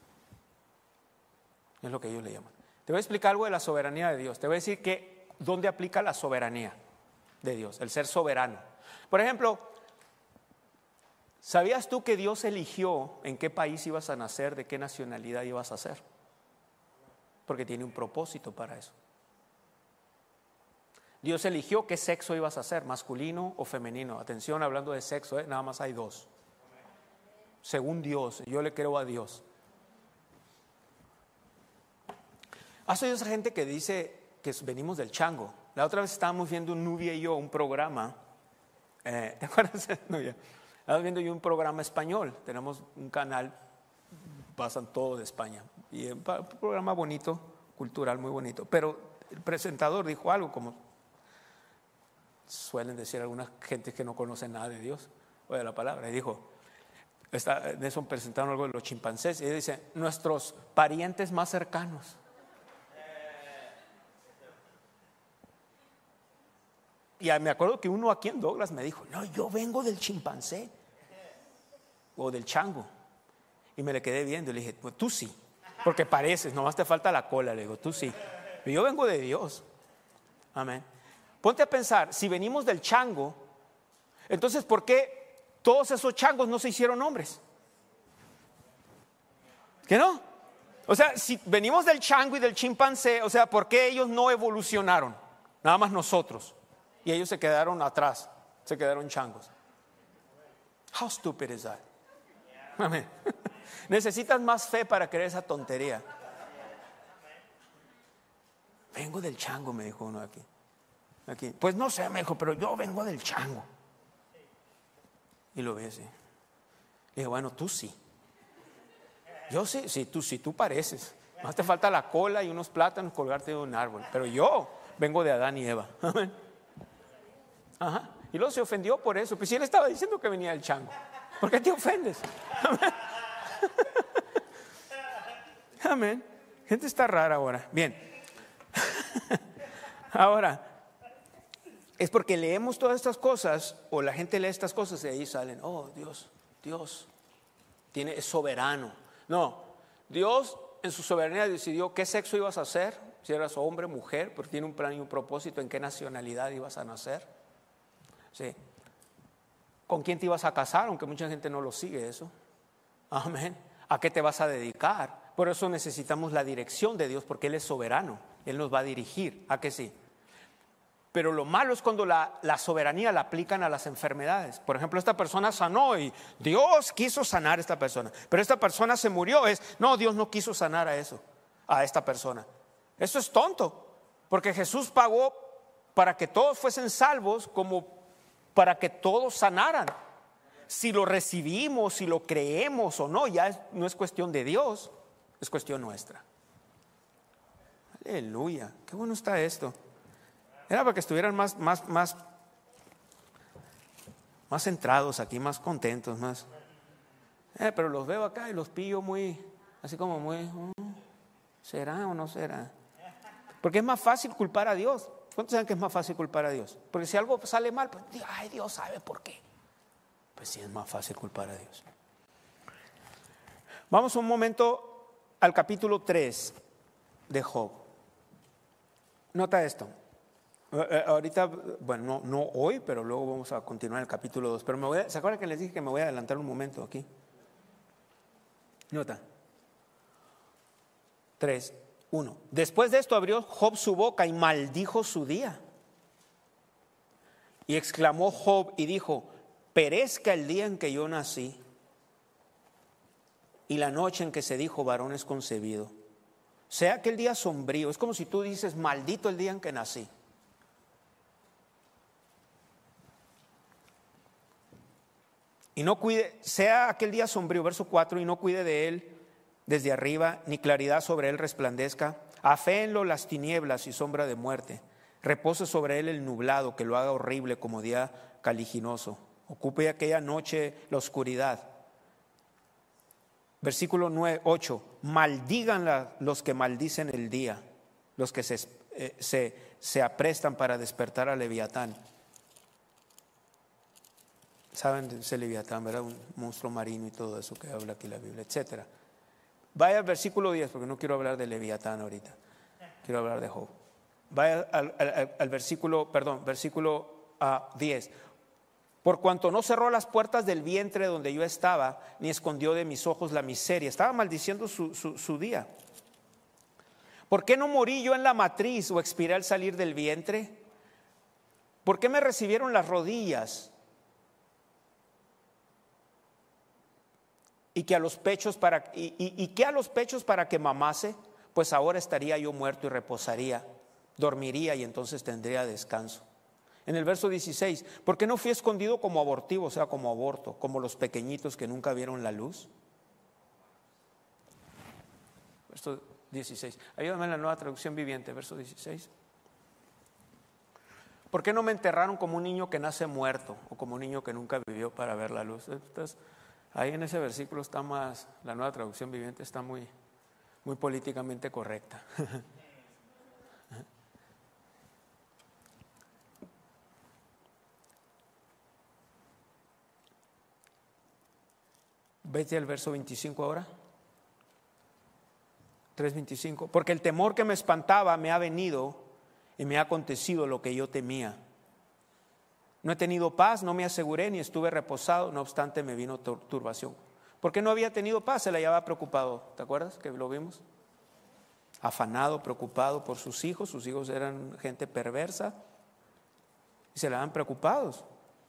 Es lo que ellos le llaman. Te voy a explicar algo de la soberanía de Dios. Te voy a decir que dónde aplica la soberanía de Dios, el ser soberano. Por ejemplo, ¿sabías tú que Dios eligió en qué país ibas a nacer, de qué nacionalidad ibas a ser? Porque tiene un propósito para eso. Dios eligió qué sexo ibas a ser, masculino o femenino. Atención, hablando de sexo, ¿eh? Nada más hay dos. Según Dios, yo le creo a Dios. ¿Has oído esa gente que dice que venimos del chango? La otra vez estábamos viendo Nubia y yo un programa. Eh, ¿Te acuerdas de Nubia? Estábamos viendo yo un programa español. Tenemos un canal, pasan todo de España. Y un programa bonito, cultural, muy bonito. Pero el presentador dijo algo como suelen decir algunas gentes que no conocen nada de Dios o de la palabra. Y dijo, está, en eso presentaron algo de los chimpancés. Y dice, nuestros parientes más cercanos. Y me acuerdo que uno aquí en Douglas me dijo, no, yo vengo del chimpancé o del chango. Y me le quedé viendo y le dije, pues tú sí, porque pareces, nomás te falta la cola. Le digo, tú sí, pero yo vengo de Dios. Amén. Ponte a pensar, si venimos del chango, entonces ¿por qué todos esos changos no se hicieron hombres? ¿Qué no? O sea, si venimos del chango y del chimpancé, o sea, ¿por qué ellos no evolucionaron? Nada más nosotros. Y ellos se quedaron atrás, se quedaron changos. How stupid is that? Amén. Necesitas más fe para creer esa tontería. Vengo del chango, me dijo uno aquí. aquí. Pues no sé, me dijo, pero yo vengo del chango. Y lo vi así. Le dije, bueno, tú sí. Yo sí, sí, tú sí, tú pareces. Más te falta la cola y unos plátanos colgarte de un árbol. Pero yo vengo de Adán y Eva. Amén. Ajá. Y luego se ofendió por eso. Pues si él estaba diciendo que venía del chango, ¿por qué te ofendes? Amén. Amén. Gente está rara ahora. Bien. Ahora, es porque leemos todas estas cosas, o la gente lee estas cosas y ahí salen, oh Dios, Dios tiene, es soberano. No, Dios en su soberanía decidió qué sexo ibas a ser, si eras hombre, mujer, porque tiene un plan y un propósito en qué nacionalidad ibas a nacer. Sí. ¿Con quién te ibas a casar? Aunque mucha gente no lo sigue eso. Amén. ¿A qué te vas a dedicar? Por eso necesitamos la dirección de Dios, porque Él es soberano. Él nos va a dirigir. ¿A qué sí? Pero lo malo es cuando la, la soberanía la aplican a las enfermedades. Por ejemplo, esta persona sanó y Dios quiso sanar a esta persona. Pero esta persona se murió. Es, no, Dios no quiso sanar a eso, a esta persona. Eso es tonto, porque Jesús pagó para que todos fuesen salvos, como para que todos sanaran. Si lo recibimos, si lo creemos o no, ya es, no es cuestión de Dios, es cuestión nuestra. Aleluya, qué bueno está esto. Era para que estuvieran más, más, más, más centrados aquí, más contentos, más. Eh, pero los veo acá y los pillo muy, así como muy, oh, ¿será o no será? Porque es más fácil culpar a Dios. ¿Cuántos saben que es más fácil culpar a Dios? Porque si algo sale mal, pues, ay, Dios sabe por qué. Pues sí, es más fácil culpar a Dios. Vamos un momento al capítulo tres de Job. Nota esto. Eh, ahorita, bueno, no, no hoy, pero luego vamos a continuar el capítulo dos. Pero me voy a, ¿se acuerdan que les dije que me voy a adelantar un momento aquí? Nota. tres. Uno. Después de esto abrió Job su boca y maldijo su día. Y exclamó Job y dijo, perezca el día en que yo nací y la noche en que se dijo varón es concebido. Sea aquel día sombrío. Es como si tú dices, maldito el día en que nací. Y no cuide, sea aquel día sombrío, verso cuatro, y no cuide de él desde arriba, ni claridad sobre él resplandezca. Aféenlo las tinieblas y sombra de muerte. Repose sobre él el nublado, que lo haga horrible como día caliginoso. Ocupe aquella noche la oscuridad. Versículo nueve, ocho. Maldigan la, los que maldicen el día, los que se, eh, se, se aprestan para despertar a Leviatán. Saben de ese Leviatán, ¿verdad? Un monstruo marino y todo eso que habla aquí la Biblia, etcétera. Vaya al versículo diez, porque no quiero hablar de Leviatán ahorita. Quiero hablar de Job. Vaya al, al, al versículo, perdón, versículo uh, diez. Por cuanto no cerró las puertas del vientre donde yo estaba, ni escondió de mis ojos la miseria. Estaba maldiciendo su, su, su día. ¿Por qué no morí yo en la matriz o expiré al salir del vientre? ¿Por qué me recibieron las rodillas? Y que a los pechos para y, y, y que a los pechos para que mamase, pues ahora estaría yo muerto y reposaría, dormiría y entonces tendría descanso. En el verso dieciséis, ¿por qué no fui escondido como abortivo, o sea, como aborto, como los pequeñitos que nunca vieron la luz? Verso dieciséis, ayúdame en la Nueva Traducción Viviente, verso dieciséis. ¿Por qué no me enterraron como un niño que nace muerto o como un niño que nunca vivió para ver la luz? Entonces, ahí en ese versículo está más, la Nueva Traducción Viviente está muy, muy políticamente correcta. Vete al verso veinticinco ahora. tres veinticinco. Porque el temor que me espantaba me ha venido y me ha acontecido lo que yo temía. No he tenido paz, no me aseguré ni estuve reposado, no obstante me vino turbación. ¿Por qué no había tenido paz? Se le había preocupado, ¿te acuerdas que lo vimos? Afanado, preocupado por sus hijos, sus hijos eran gente perversa y se le habían preocupados.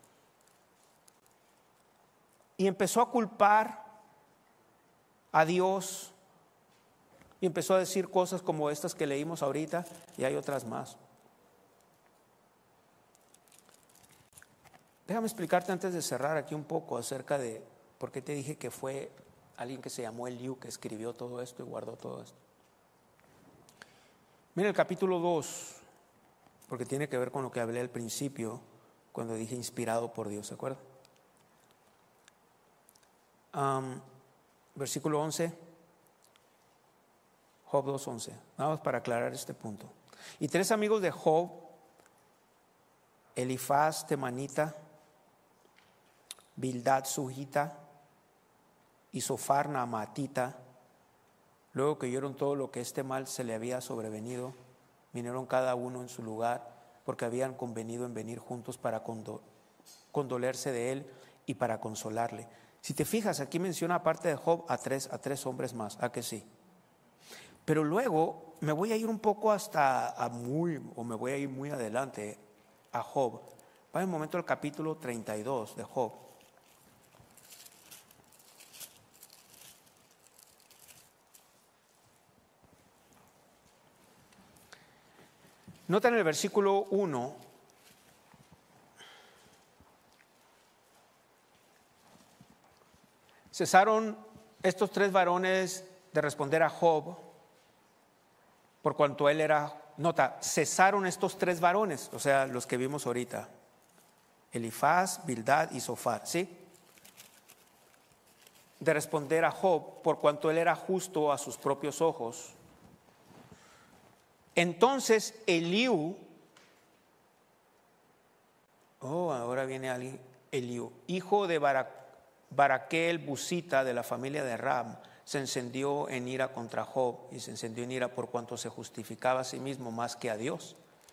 Y empezó a culpar a Dios y empezó a decir cosas como estas que leímos ahorita y hay otras más. Déjame explicarte antes de cerrar aquí un poco acerca de por qué te dije que fue alguien que se llamó Eliú que escribió todo esto y guardó todo esto. Mira el capítulo dos, porque tiene que ver con lo que hablé al principio cuando dije inspirado por Dios, ¿se acuerdan? Um, versículo once, Job dos once, nada más para aclarar este punto. Y tres amigos de Job, Elifaz temanita, Bildad sujita y Sofar naamatita, luego que oyeron todo lo que este mal se le había sobrevenido, vinieron cada uno en su lugar, porque habían convenido en venir juntos para condo- condolerse de él y para consolarle. Si te fijas, aquí menciona aparte de Job a tres, a tres hombres más, ¿a que sí? Pero luego me voy a ir un poco hasta a muy, o me voy a ir muy adelante a Job. Va un momento al capítulo treinta y dos de Job. Nota en el versículo uno. Cesaron estos tres varones de responder a Job, por cuanto él era, nota, cesaron estos tres varones, o sea, los que vimos ahorita, Elifaz, Bildad y Sofar, ¿sí? De responder a Job, por cuanto él era justo a sus propios ojos. Entonces Eliú, oh, ahora viene alguien, Eliú, hijo de Barak, Baraquel Busita de la familia de Ram, se encendió en ira contra Job y se encendió en ira por cuanto se justificaba a sí mismo más que a Dios.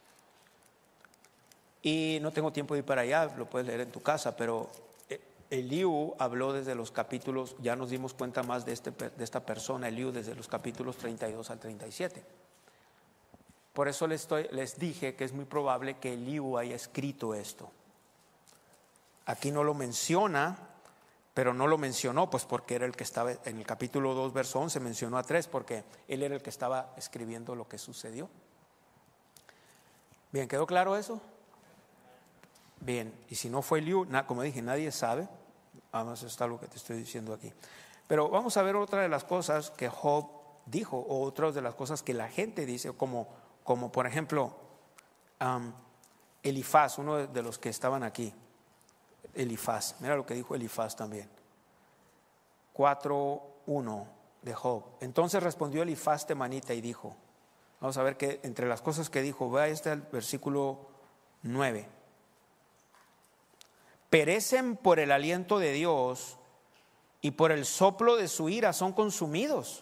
Y no tengo tiempo de ir para allá, lo puedes leer en tu casa, pero Eliú habló desde los capítulos, ya nos dimos cuenta más de, este, de esta persona, Eliú, desde los capítulos treinta y dos al treinta y siete. Por eso les, estoy, les dije que es muy probable que Eliú haya escrito esto. Aquí no lo menciona, pero no lo mencionó, pues porque era el que estaba en el capítulo dos, verso once, mencionó a tres, porque él era el que estaba escribiendo lo que sucedió. Bien, ¿quedó claro eso? Bien, y si no fue Eliú, como dije, nadie sabe, además está lo que te estoy diciendo aquí. Pero vamos a ver otra de las cosas que Job dijo, o otras de las cosas que la gente dice, como, como por ejemplo um, Elifaz, uno de, de los que estaban aquí. Elifaz, mira lo que dijo Elifaz también. cuatro uno de Job. Entonces respondió Elifaz temanita y dijo, vamos a ver que entre las cosas que dijo, vea este el versículo nueve. Perecen por el aliento de Dios y por el soplo de su ira son consumidos.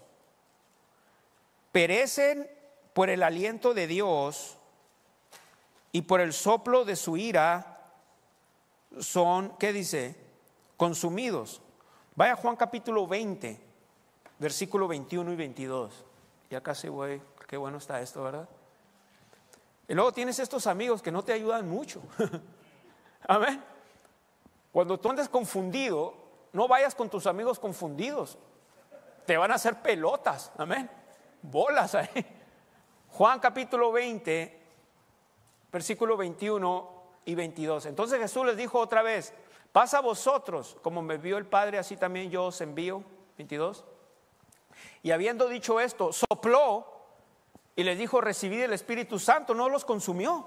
Perecen por el aliento de Dios y por el soplo de su ira son, ¿qué dice? Consumidos. Vaya a Juan capítulo veinte, versículo veintiuno y veintidós. Ya casi voy, qué bueno está esto, ¿verdad? Y luego tienes estos amigos que no te ayudan mucho. Amén. Cuando tú andes confundido, no vayas con tus amigos confundidos. Te van a hacer pelotas, amén. Bolas ahí. Juan capítulo veinte, versículo veintiuno y veintidós. Entonces Jesús les dijo otra vez, pasa a vosotros, como me envió el Padre, así también yo os envío. veintidós. Y habiendo dicho esto, sopló y les dijo, recibid el Espíritu Santo, no los consumió.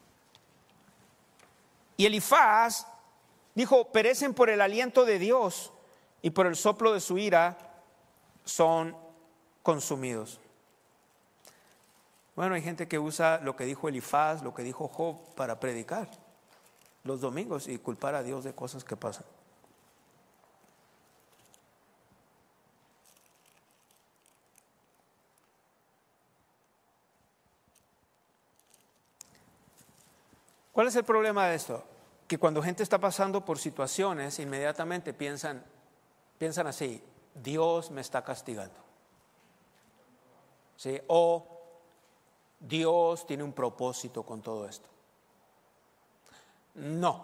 Y Elifaz dijo, perecen por el aliento de Dios y por el soplo de su ira son consumidos. Bueno, hay gente que usa lo que dijo Elifaz, lo que dijo Job para predicar los domingos y culpar a Dios de cosas que pasan. ¿Cuál es el problema de esto? Que cuando gente está pasando por situaciones, inmediatamente piensan, piensan así, Dios me está castigando. ¿Sí? O Dios tiene un propósito con todo esto. No,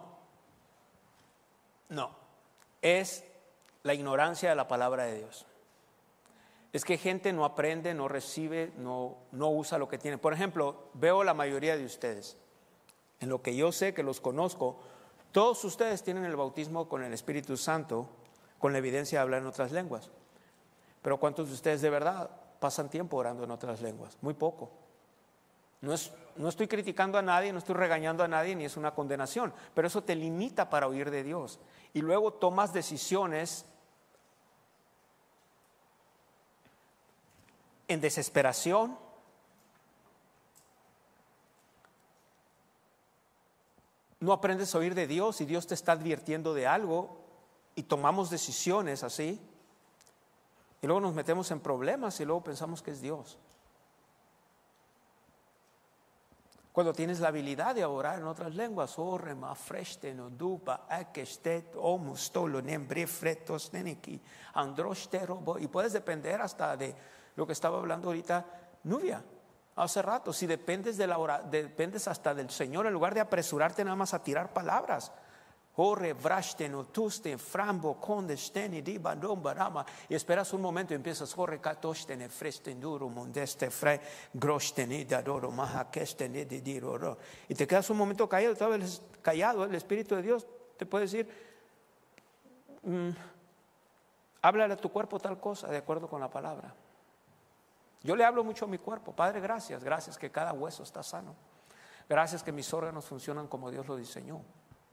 no, es la ignorancia de la palabra de Dios. Es que gente no aprende, no recibe, no, no usa lo que tiene. Por ejemplo, veo la mayoría de ustedes, en lo que yo sé que los conozco, todos ustedes tienen el bautismo con el Espíritu Santo, con la evidencia de hablar en otras lenguas. Pero ¿cuántos de ustedes de verdad pasan tiempo orando en otras lenguas? Muy poco. No, es, no estoy criticando a nadie, no estoy regañando a nadie, ni es una condenación, pero eso te limita para oír de Dios. Y luego tomas decisiones en desesperación, no aprendes a oír de Dios y Dios te está advirtiendo de algo y tomamos decisiones así y luego nos metemos en problemas y luego pensamos que es Dios. Cuando tienes la habilidad de orar en otras lenguas, y puedes depender hasta de lo que estaba hablando ahorita Nubia hace rato. Si dependes de la hora, dependes hasta del Señor, en lugar de apresurarte nada más a tirar palabras. Y esperas un momento y empiezas y te quedas un momento callado, tal vez callado. El Espíritu de Dios te puede decir, mm, háblale a tu cuerpo tal cosa de acuerdo con la palabra. Yo le hablo mucho a mi cuerpo, Padre, gracias, gracias que cada hueso está sano, gracias que mis órganos funcionan como Dios lo diseñó.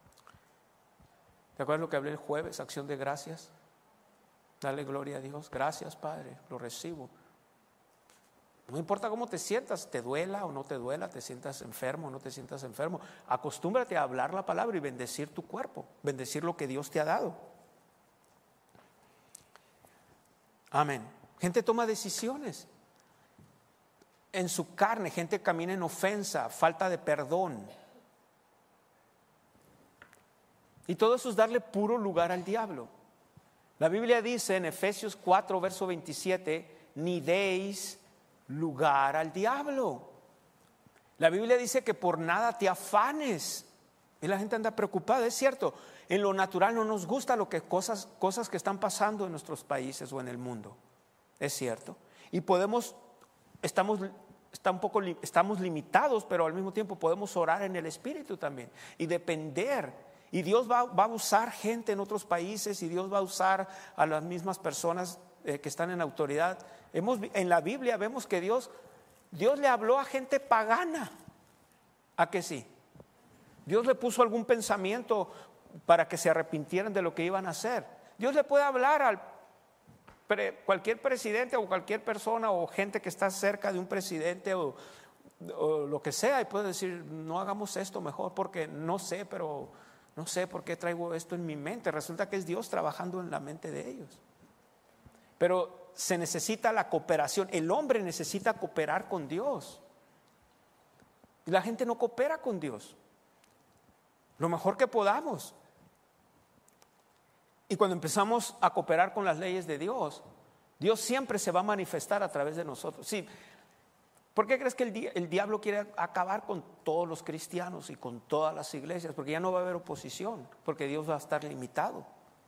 ¿Te acuerdas lo que hablé el jueves? Acción de gracias. Dale gloria a Dios. Gracias, Padre, lo recibo. No importa cómo te sientas, te duela o no te duela, te sientas enfermo o no te sientas enfermo. Acostúmbrate a hablar la palabra y bendecir tu cuerpo, bendecir lo que Dios te ha dado. Amén. Gente toma decisiones en su carne, gente camina en ofensa, falta de perdón. Y todo eso es darle puro lugar al diablo. La Biblia dice en Efesios cuatro, verso veintisiete, ni deis lugar al diablo. La Biblia dice que por nada te afanes. Y la gente anda preocupada, es cierto. En lo natural no nos gusta lo que cosas, cosas que están pasando en nuestros países o en el mundo. Es cierto. Y podemos, estamos, está un poco, estamos limitados, pero al mismo tiempo podemos orar en el Espíritu también. Y depender Y Dios va, va a usar gente en otros países y Dios va a usar a las mismas personas eh, que están en autoridad. Hemos, en la Biblia vemos que Dios, Dios le habló a gente pagana. ¿A que sí? Dios le puso algún pensamiento para que se arrepintieran de lo que iban a hacer. Dios le puede hablar a pre, cualquier presidente o cualquier persona o gente que está cerca de un presidente o, o lo que sea, y puede decir, no hagamos esto mejor porque no sé, pero no sé por qué traigo esto en mi mente. Resulta que es Dios trabajando en la mente de ellos. Pero se necesita la cooperación. El hombre necesita cooperar con Dios. Y la gente no coopera con Dios. Lo mejor que podamos. Y cuando empezamos a cooperar con las leyes de Dios, Dios siempre se va a manifestar a través de nosotros. Sí. ¿Por qué crees que el, di- el diablo quiere acabar con todos los cristianos y con todas las iglesias? Porque ya no va a haber oposición, porque Dios va a estar limitado.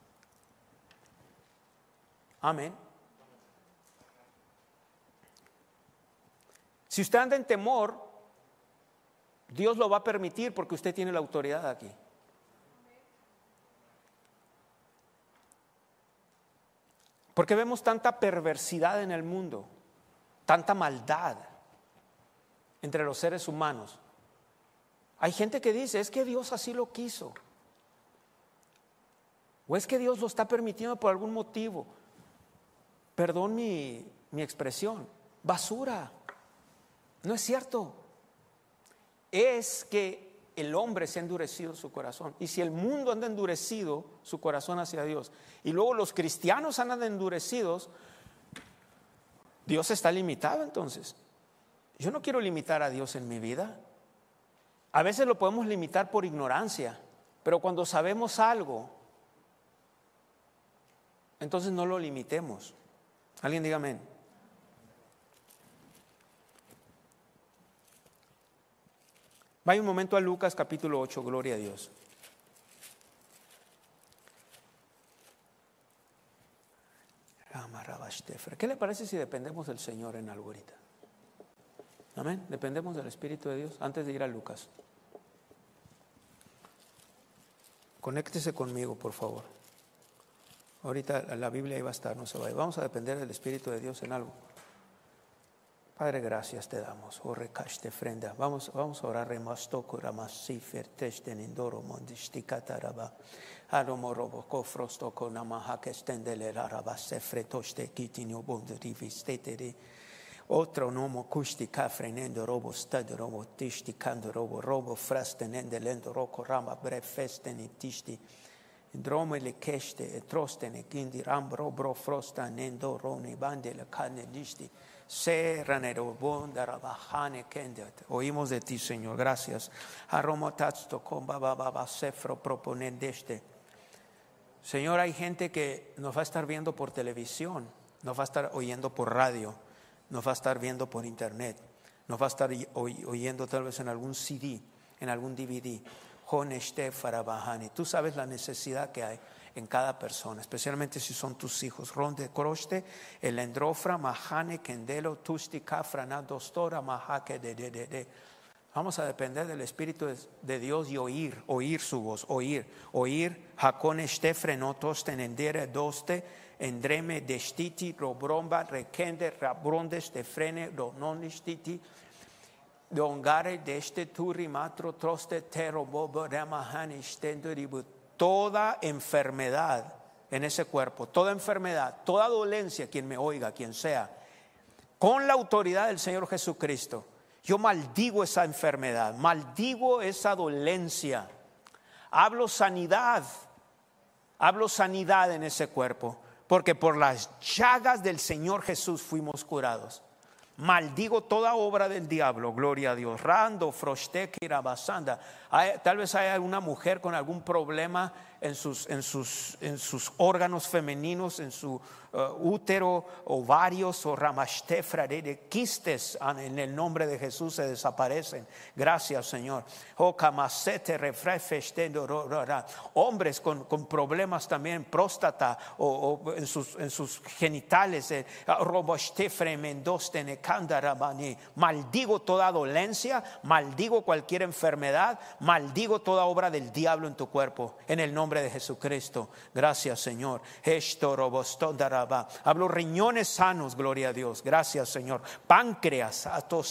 Amén. Si usted anda en temor, Dios lo va a permitir porque usted tiene la autoridad aquí. Porque vemos tanta perversidad en el mundo, tanta maldad entre los seres humanos. Hay gente que dice, es que Dios así lo quiso. O es que Dios lo está permitiendo por algún motivo. Perdón mi, mi expresión, basura. No es cierto. Es que el hombre se ha endurecido su corazón. Y si el mundo anda endurecido su corazón hacia Dios, y luego los cristianos andan endurecidos, Dios está limitado entonces. Yo no quiero limitar a Dios en mi vida. A veces lo podemos limitar por ignorancia, pero cuando sabemos algo, entonces no lo limitemos. Alguien diga amén. Vaya un momento a Lucas capítulo ocho, gloria a Dios. ¿Qué le parece si dependemos del Señor en algo ahorita? Amén, dependemos del Espíritu de Dios antes de ir a Lucas. Conéctese conmigo, por favor. Ahorita la Biblia ahí va a estar, no se vaya. Vamos a depender del Espíritu de Dios en algo. Padre, gracias te damos. Vamos, vamos a orar. Aromorobo kofrosto konamaha kestendele raraba sefretoste kitinyo bondrivistete otro nomo kusti kafrenendo robo stad robo tishti kando robo robo frastenende lendo roko rama brefesteni tishti Drome le keste e trostene kindi rambro bro frosta nendo roni bande le carne listi se ranero bonda rabahane kendet. Oímos de ti, Señor, gracias. Aromotatsto con baba baba sefro proponendeste. Señor, hay gente que nos va a estar viendo por televisión, nos va a estar oyendo por radio, nos va a estar viendo por internet, nos va a estar oyendo tal vez en algún C D, en algún D V D. Tú sabes la necesidad que hay en cada persona, especialmente si son tus hijos. Ronde croste, el endrofra, mahane, kendelo, tusti, kafrana, dostora, mahake, de, de, de, de. Vamos a depender del Espíritu de Dios y oír, oír su voz, oír, oír. Hakone stefre no tosten endere doste, endreme destiti, robromba, rekende, rabrondes, defrene, rononistiti. Dongare deste turi matro troste tero bobo remahani stenduribu. Toda enfermedad en ese cuerpo, toda enfermedad, toda dolencia, quien me oiga, quien sea, con la autoridad del Señor Jesucristo, yo maldigo esa enfermedad, maldigo esa dolencia. Hablo sanidad, hablo sanidad en ese cuerpo, porque por las llagas del Señor Jesús fuimos curados. Maldigo toda obra del diablo, gloria a Dios. Rando, frosteki, rabasanda. Tal vez haya alguna mujer con algún problema en sus, en sus, en sus órganos femeninos, en su uh, útero, ovarios o ramashtefra de quistes, en el nombre de Jesús se desaparecen. Gracias, Señor. Oh, kamasete refrefeste, hombres con, con problemas también, próstata o, o en, sus, en sus genitales, eh, roboshtefre mendostene kandaramani. Maldigo toda dolencia, maldigo cualquier enfermedad, maldigo toda obra del diablo en tu cuerpo, en el nombre de Jesucristo. Gracias, Señor. Hablo riñones sanos, gloria a Dios. Gracias, Señor. Páncreas,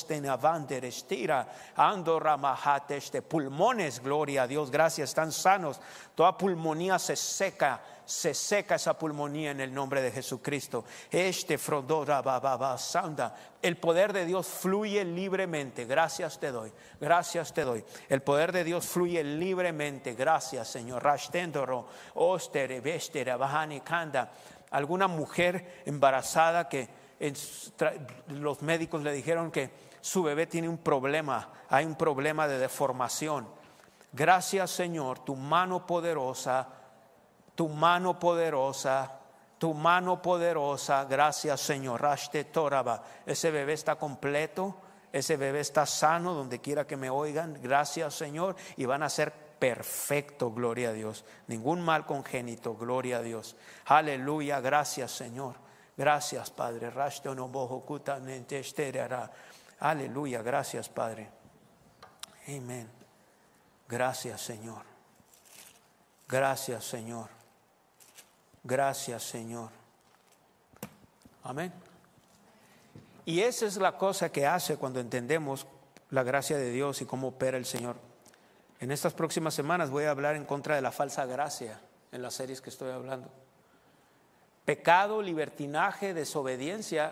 pulmones, gloria a Dios. Gracias, están sanos. Toda pulmonía se seca. Se seca esa pulmonía en el nombre de Jesucristo. Este frodora bababa sanda. El poder de Dios fluye libremente. Gracias te doy. Gracias te doy. El poder de Dios fluye libremente. Gracias, Señor. Rashtendoro, ostere, vestere, bahani kanda. Alguna mujer embarazada que en, los médicos le dijeron que su bebé tiene un problema. Hay un problema de deformación. Gracias, Señor. Tu mano poderosa. Tu mano poderosa, tu mano poderosa, gracias, Señor. Rashte Toraba, ese bebé está completo, ese bebé está sano donde quiera que me oigan. Gracias, Señor, y van a ser perfectos, gloria a Dios. Ningún mal congénito, gloria a Dios. Aleluya, gracias, Señor. Gracias, Padre. Rashte Onobojo Kuta Nenteshterara. Aleluya, gracias, Padre. Amén. Gracias, Señor. Gracias, Señor. Gracias, Señor. Amén. Y esa es la cosa que hace cuando entendemos la gracia de Dios y cómo opera el Señor. En estas próximas semanas voy a hablar en contra de la falsa gracia en las series que estoy hablando. Pecado, libertinaje, desobediencia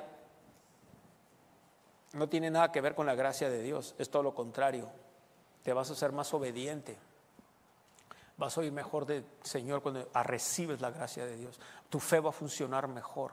no tiene nada que ver con la gracia de Dios. Es todo lo contrario. Te vas a hacer más obediente. Vas a oír mejor del Señor cuando recibes la gracia de Dios. Tu fe va a funcionar mejor.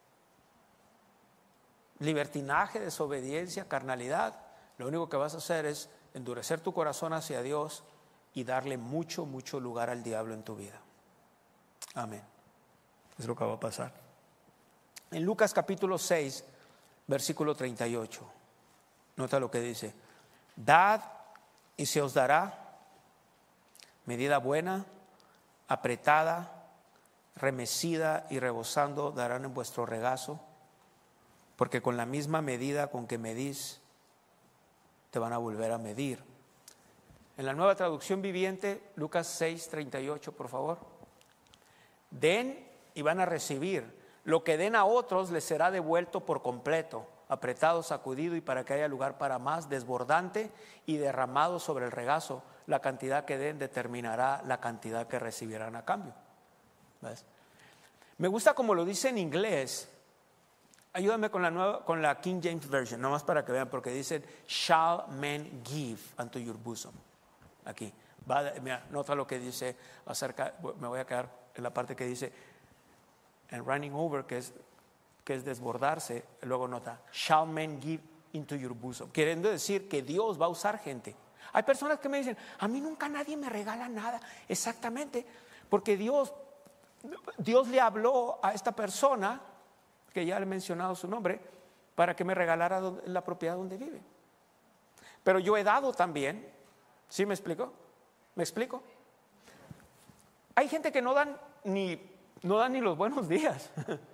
Libertinaje, desobediencia, carnalidad. Lo único que vas a hacer es endurecer tu corazón hacia Dios y darle mucho, mucho lugar al diablo en tu vida. Amén. Es lo que va a pasar. En Lucas capítulo seis, versículo treinta y ocho. Nota lo que dice. Dad y se os dará. Medida buena, apretada, remecida y rebosando darán en vuestro regazo, porque con la misma medida con que medís, te van a volver a medir. En la Nueva Traducción Viviente, Lucas seis, treinta y ocho, por favor. Den y van a recibir. Lo que den a otros les será devuelto por completo, apretado, sacudido y para que haya lugar para más, desbordante y derramado sobre el regazo. La cantidad que den determinará la cantidad que recibirán a cambio. ¿Ves? Me gusta como lo dice en inglés. Ayúdame con la nueva, con la King James Version, nomás para que vean, porque dice shall men give unto your bosom. Aquí, va, mira, nota lo que dice acerca, me voy a quedar en la parte que dice and running over, que es, que es desbordarse. Luego nota shall men give into your bosom, queriendo decir que Dios va a usar gente. Hay personas que me dicen, a mí nunca nadie me regala nada. Exactamente, porque Dios, Dios le habló a esta persona, que ya le he mencionado su nombre, para que me regalara la propiedad donde vive. Pero yo he dado también. ¿Sí me explico? ¿Me explico? Hay gente que no dan ni, no dan ni los buenos días.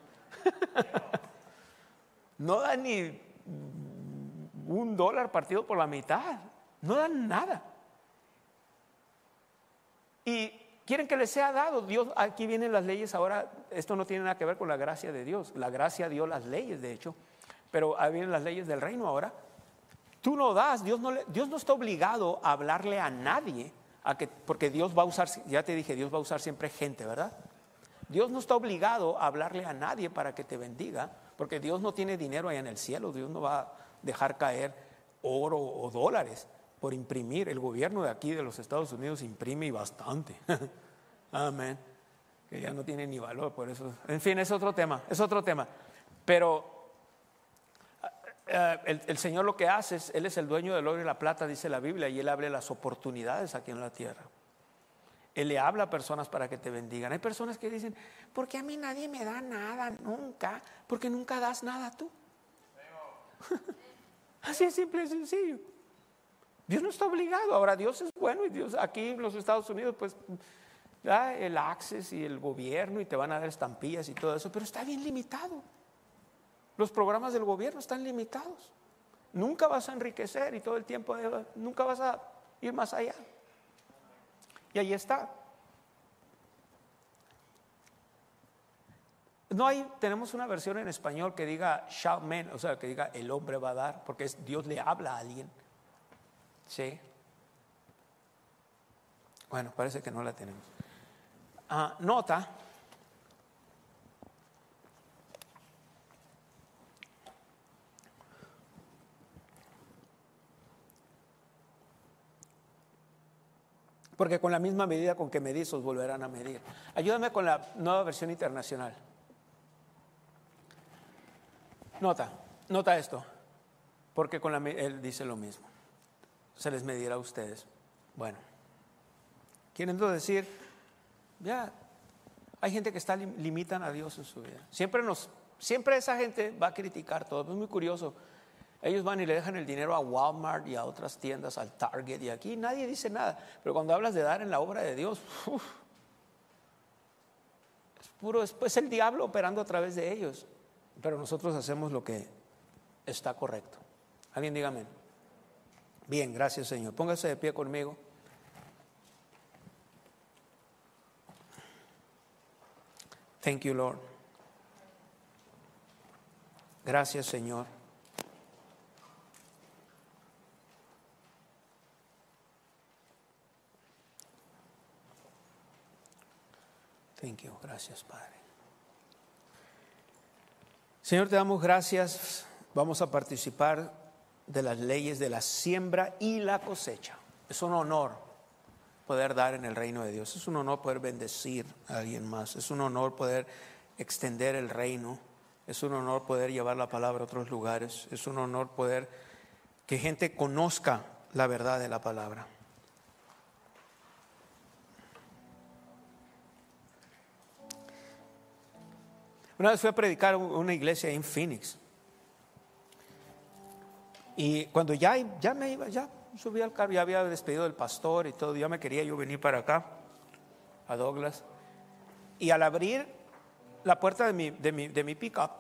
No dan ni un dólar partido por la mitad. No dan nada. Y quieren que les sea dado. Dios, aquí vienen las leyes ahora. Esto no tiene nada que ver con la gracia de Dios. La gracia dio las leyes, de hecho. Pero ahí vienen las leyes del reino ahora. Tú no das. Dios no, le, Dios no está obligado a hablarle a nadie. A que, porque Dios va a usar, ya te dije, Dios va a usar siempre gente, ¿verdad? Dios no está obligado a hablarle a nadie para que te bendiga. Porque Dios no tiene dinero allá en el cielo. Dios no va a dejar caer oro o dólares por imprimir. El gobierno de aquí de los Estados Unidos imprime y bastante. Amén. Que ya no tiene ni valor, por eso. En fin, es otro tema, es otro tema. Pero uh, el, el Señor lo que hace es, Él es el dueño del oro y la plata, dice la Biblia, y Él abre las oportunidades aquí en la tierra. Él le habla a personas para que te bendigan. Hay personas que dicen, ¿por qué a mí nadie me da nada nunca? Porque nunca das nada tú. Así es simple y sencillo. Dios no está obligado. Ahora Dios es bueno y Dios aquí en los Estados Unidos pues da el Access y el gobierno y te van a dar estampillas y todo eso, pero está bien limitado. Los programas del gobierno están limitados. Nunca vas a enriquecer y todo el tiempo nunca vas a ir más allá. Y ahí está. No hay, tenemos una versión en español que diga shall men, o sea, que diga el hombre va a dar, porque es, Dios le habla a alguien. Sí. Bueno, parece que no la tenemos. Ah, nota. Porque con la misma medida con que medís os volverán a medir. Ayúdame con la nueva versión internacional. Nota, nota esto, porque con la, él dice lo mismo. Se les medirá a ustedes. Bueno, queriendo decir, ya, hay gente que está limitan a Dios en su vida. Siempre nos, siempre esa gente va a criticar todo. Es muy curioso. Ellos van y le dejan el dinero a Walmart y a otras tiendas, al Target, y aquí nadie dice nada. Pero cuando hablas de dar en la obra de Dios, uf, es puro, es pues el diablo operando a través de ellos. Pero nosotros hacemos lo que está correcto. Alguien diga amén. Bien, gracias Señor. Póngase de pie conmigo. Thank you, Lord. Gracias, Señor. Thank you. Gracias, Padre. Señor, te damos gracias. Vamos a participar de las leyes de la siembra y la cosecha. Es un honor poder dar en el reino de Dios. Es un honor poder bendecir a alguien más. Es un honor poder extender el reino. Es un honor poder llevar la palabra a otros lugares. Es un honor poder que gente conozca la verdad de la palabra. Una vez fui a predicar en una iglesia en Phoenix. Y cuando ya, ya me iba, ya subí al carro, ya había despedido del pastor y todo, ya me quería yo venir para acá, a Douglas. Y al abrir la puerta de mi, de mi, de mi pick-up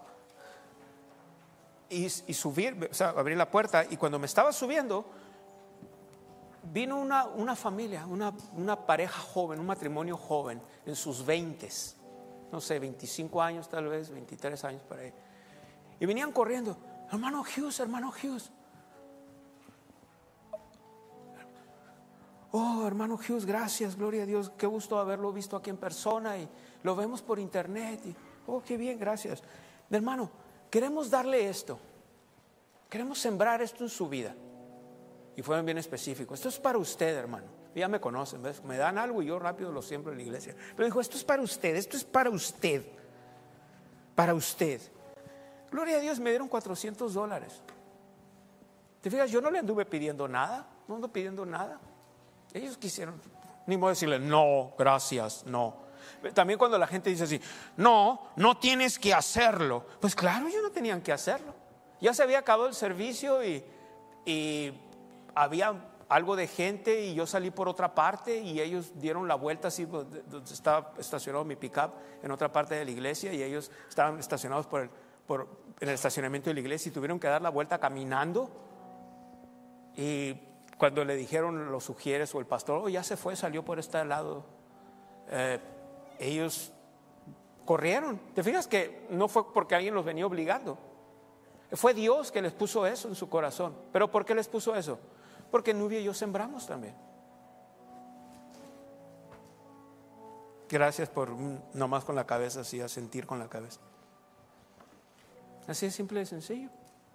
y, y subir, o sea, abrir la puerta, y cuando me estaba subiendo, vino una, una familia, una, una pareja joven, un matrimonio joven, en sus veintes, no sé, veinticinco años tal vez, veintitrés años por ahí. Y venían corriendo, hermano Hughes, hermano Hughes. Oh, hermano Hughes, gracias, gloria a Dios, qué gusto haberlo visto aquí en persona y lo vemos por internet. Y, oh, qué bien, gracias. Mi hermano, queremos darle esto, queremos sembrar esto en su vida. Y fueron bien específicos. Esto es para usted, hermano. Ya me conocen, ¿ves? Me dan algo y yo rápido lo siembro en la iglesia. Pero dijo, esto es para usted, esto es para usted, para usted. Gloria a Dios, me dieron cuatrocientos dólares. ¿Te fijas? Yo no le anduve pidiendo nada, no ando pidiendo nada. Ellos quisieron, ni modo decirle, no, gracias, no. También cuando la gente dice así, no, no tienes que hacerlo. Pues claro, ellos no tenían que hacerlo. Ya se había acabado el servicio y, y había algo de gente y yo salí por otra parte y ellos dieron la vuelta así donde estaba estacionado mi pick-up en otra parte de la iglesia y ellos estaban estacionados por el, por, en el estacionamiento de la iglesia y tuvieron que dar la vuelta caminando. Y cuando le dijeron los sugieres o el pastor, oh, ya se fue, salió por este lado, eh, ellos corrieron. ¿Te fijas que no fue porque alguien los venía obligando? Fue Dios que les puso eso en su corazón. ¿Pero por qué les puso eso? Porque Nubia y yo sembramos también. Gracias por nomás con la cabeza, así, a sentir con la cabeza. Así es simple y sencillo.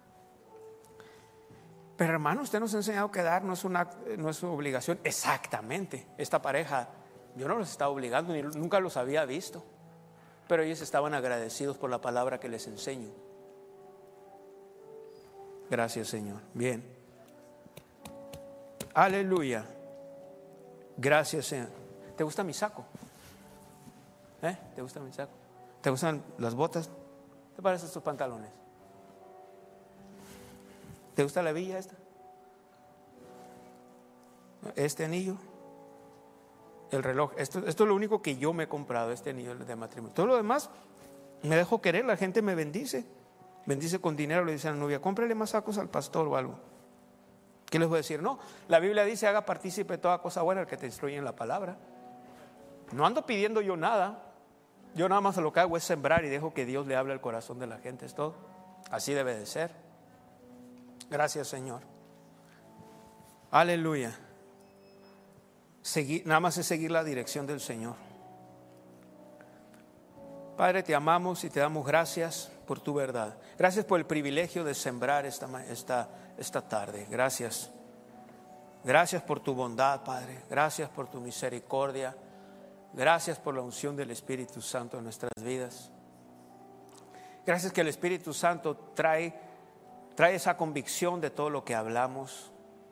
Pero hermano, usted nos ha enseñado que dar no es una, no es una obligación. Exactamente. Esta pareja, yo no los estaba obligando, ni nunca los había visto. Pero ellos estaban agradecidos por la palabra que les enseño. Gracias, Señor. Bien. Aleluya. Gracias, Señor. ¿Te gusta mi saco? ¿Eh? ¿Te gusta mi saco? ¿Te gustan las botas? ¿Te parecen estos pantalones? ¿Te gusta la hebilla esta? Este anillo, el reloj. Esto, esto es lo único que yo me he comprado, este anillo de matrimonio. Todo lo demás me dejo querer, la gente me bendice. Bendice con dinero, le dice a la novia, cómprale más sacos al pastor o algo. ¿Qué les voy a decir? No, la Biblia dice, haga partícipe de toda cosa buena el que te instruye en la palabra. No ando pidiendo yo nada. Yo nada más lo que hago es sembrar y dejo que Dios le hable al corazón de la gente, es todo. Así debe de ser. Gracias, Señor. Aleluya. Seguir, nada más es seguir la dirección del Señor. Padre, te amamos y te damos gracias por tu verdad. Gracias por el privilegio de sembrar esta, esta, esta tarde. Gracias. Gracias por tu bondad, Padre. Gracias por tu misericordia. Gracias por la unción del Espíritu Santo en nuestras vidas. Gracias que el Espíritu Santo trae, trae esa convicción de todo lo que hablamos.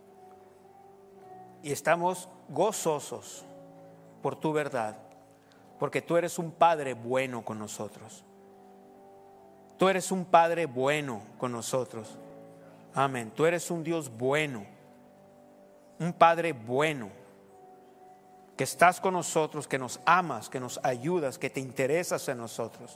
Y estamos gozosos por tu verdad, porque tú eres un Padre bueno con nosotros. Tú eres un Padre bueno con nosotros. Amén. Tú eres un Dios bueno, un Padre bueno, que estás con nosotros, que nos amas, que nos ayudas, que te interesas en nosotros.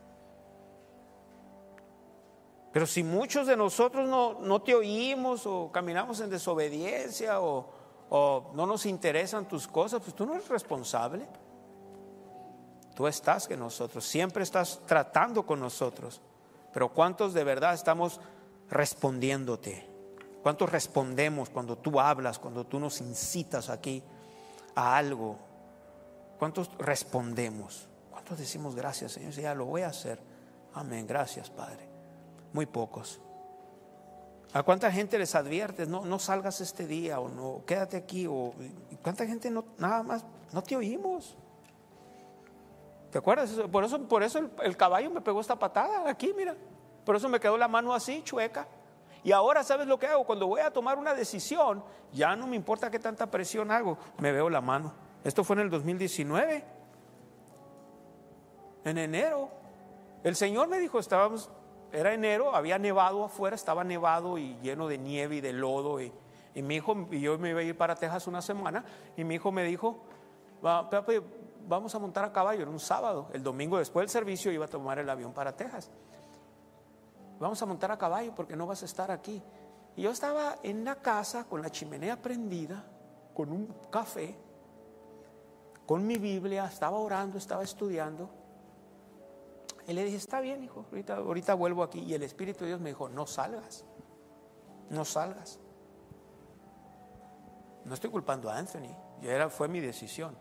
Pero si muchos de nosotros no, no te oímos o caminamos en desobediencia o, o no nos interesan tus cosas, pues tú no eres responsable. Tú estás con nosotros, siempre estás tratando con nosotros. Pero ¿cuántos de verdad estamos respondiéndote? ¿Cuántos respondemos cuando tú hablas, cuando tú nos incitas aquí a algo? ¿Cuántos respondemos? ¿Cuántos decimos gracias, Señor? Ya lo voy a hacer. Amén, gracias, Padre. Muy pocos. ¿A cuánta gente les adviertes? No, no salgas este día, o no, quédate aquí. O ¿cuánta gente no, nada más, no te oímos? ¿Te acuerdas? Por eso, por eso el, el caballo me pegó esta patada aquí, mira. Por eso me quedó la mano así, chueca. Y ahora, ¿sabes lo que hago? Cuando voy a tomar una decisión, ya no me importa qué tanta presión hago, me veo la mano. Esto fue en el dos mil diecinueve, en enero. El Señor me dijo, estábamos, era enero, había nevado afuera, estaba nevado y lleno de nieve y de lodo. Y, y mi hijo, y yo me iba a ir para Texas una semana, y mi hijo me dijo, papi, vamos a montar a caballo. Era un sábado, el domingo después del servicio iba a tomar el avión para Texas. Vamos a montar a caballo porque no vas a estar aquí. Y yo estaba en la casa con la chimenea prendida, con un café, con mi Biblia, estaba orando, estaba estudiando. Y le dije, está bien, hijo, ahorita, ahorita vuelvo aquí. Y el Espíritu de Dios me dijo, no salgas, no salgas. No estoy culpando a Anthony, ya era, fue mi decisión.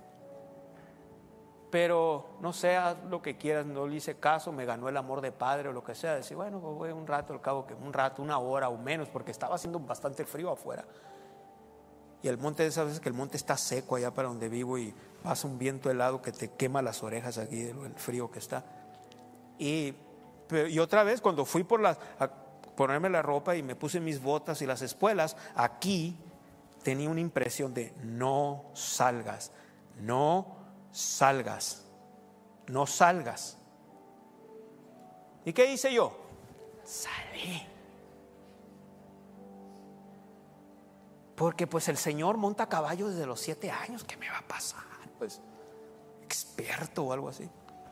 Pero no sé, haz lo que quieras, no le hice caso, me ganó el amor de padre o lo que sea. Decir, bueno, pues voy un rato, al cabo que un rato, una hora o menos, porque estaba haciendo bastante frío afuera. Y el monte, esas veces que el monte está seco allá para donde vivo y pasa un viento helado que te quema las orejas aquí del frío que está. Y, y otra vez, cuando fui por las, a ponerme la ropa y me puse mis botas y las espuelas, aquí tenía una impresión de no salgas, no salgas, no salgas. ¿Y qué hice yo? Salí. Porque pues el Señor monta caballo desde los siete años. ¿Qué me va a pasar? Pues experto o algo así.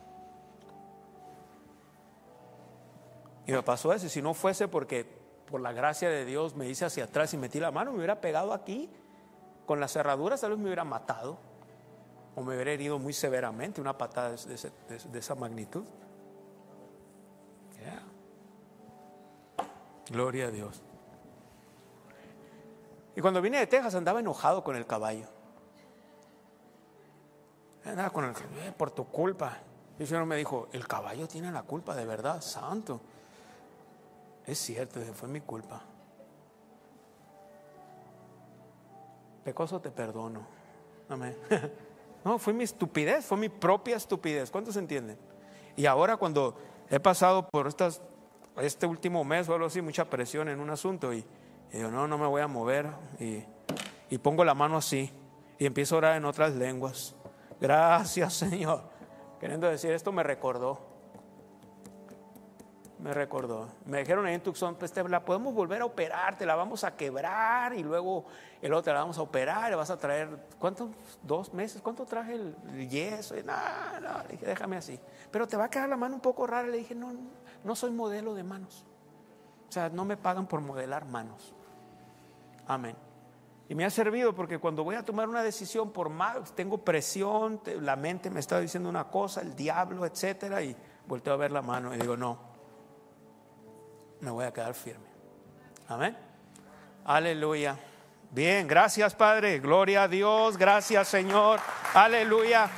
Y me pasó eso. Si no fuese porque por la gracia de Dios me hice hacia atrás y metí la mano, me hubiera pegado aquí con las cerraduras, tal vez me hubiera matado o me hubiera herido muy severamente, una patada de, ese, de, de esa magnitud. Yeah. Gloria a Dios. Y cuando vine de Texas andaba enojado con el caballo. Andaba con el eh, por tu culpa. Y el Señor me dijo, el caballo tiene la culpa, de verdad, santo. Es cierto, fue mi culpa. Pecoso te perdono. Amén. No, fue mi estupidez, fue mi propia estupidez. ¿Cuántos entienden? Y ahora cuando he pasado por estas, este último mes o algo así, mucha presión en un asunto y, y digo, no, no me voy a mover y, y pongo la mano así Y empiezo a orar en otras lenguas. Gracias, Señor. Queriendo decir, esto me recordó. Me recordó. Me dijeron ahí en Tucson, pues te la podemos volver a operar, te la vamos a quebrar y luego el otro te la vamos a operar y vas a traer, ¿cuántos? ¿Dos meses? ¿Cuánto traje el, el yeso? Y no, no, le dije, déjame así. Pero te va a quedar la mano un poco rara. Le dije, no, no soy modelo de manos. O sea, no me pagan por modelar manos. Amén. Y me ha servido porque cuando voy a tomar una decisión, por más tengo presión, la mente me está diciendo una cosa, el diablo, etcétera, y volteo a ver la mano y digo, no, me voy a quedar firme. Amén. Aleluya. Bien, gracias Padre, gloria a Dios, gracias Señor, aleluya.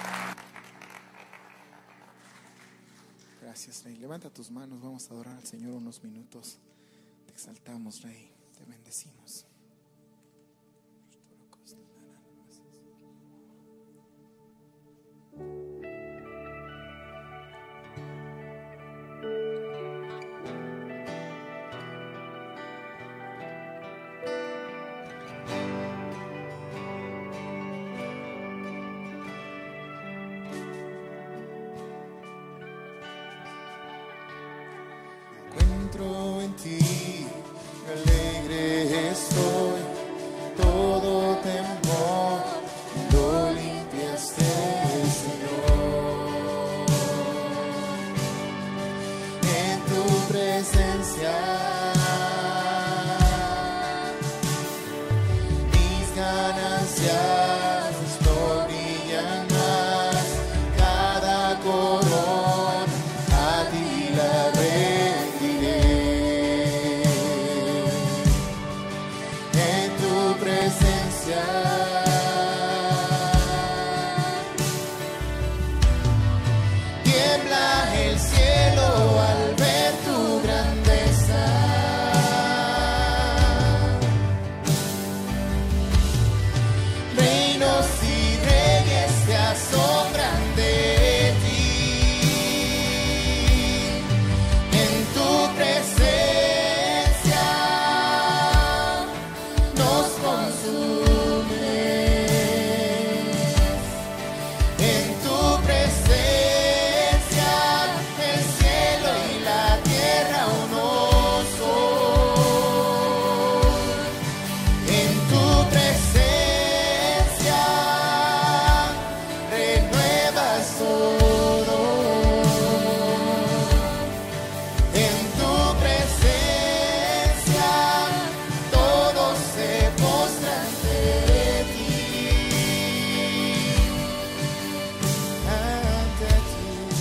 Gracias, Rey. Levanta tus manos, vamos a adorar al Señor unos minutos. Te exaltamos, Rey, te bendecimos. Encuentro en ti, alegre estoy, todo temor lo limpiaste, Señor. En tu presencia mis ganancias no brillan más, cada corona a ti la rendiré. En tu presencia tiembla el cielo al ver tu grandeza. Reinos y reyes se asombran de ti. En tu presencia nos consumes. En tu presencia el cielo y la tierra uno son. En tu presencia renuevas todo. En tu presencia todos se postran ante ti. Ante ti,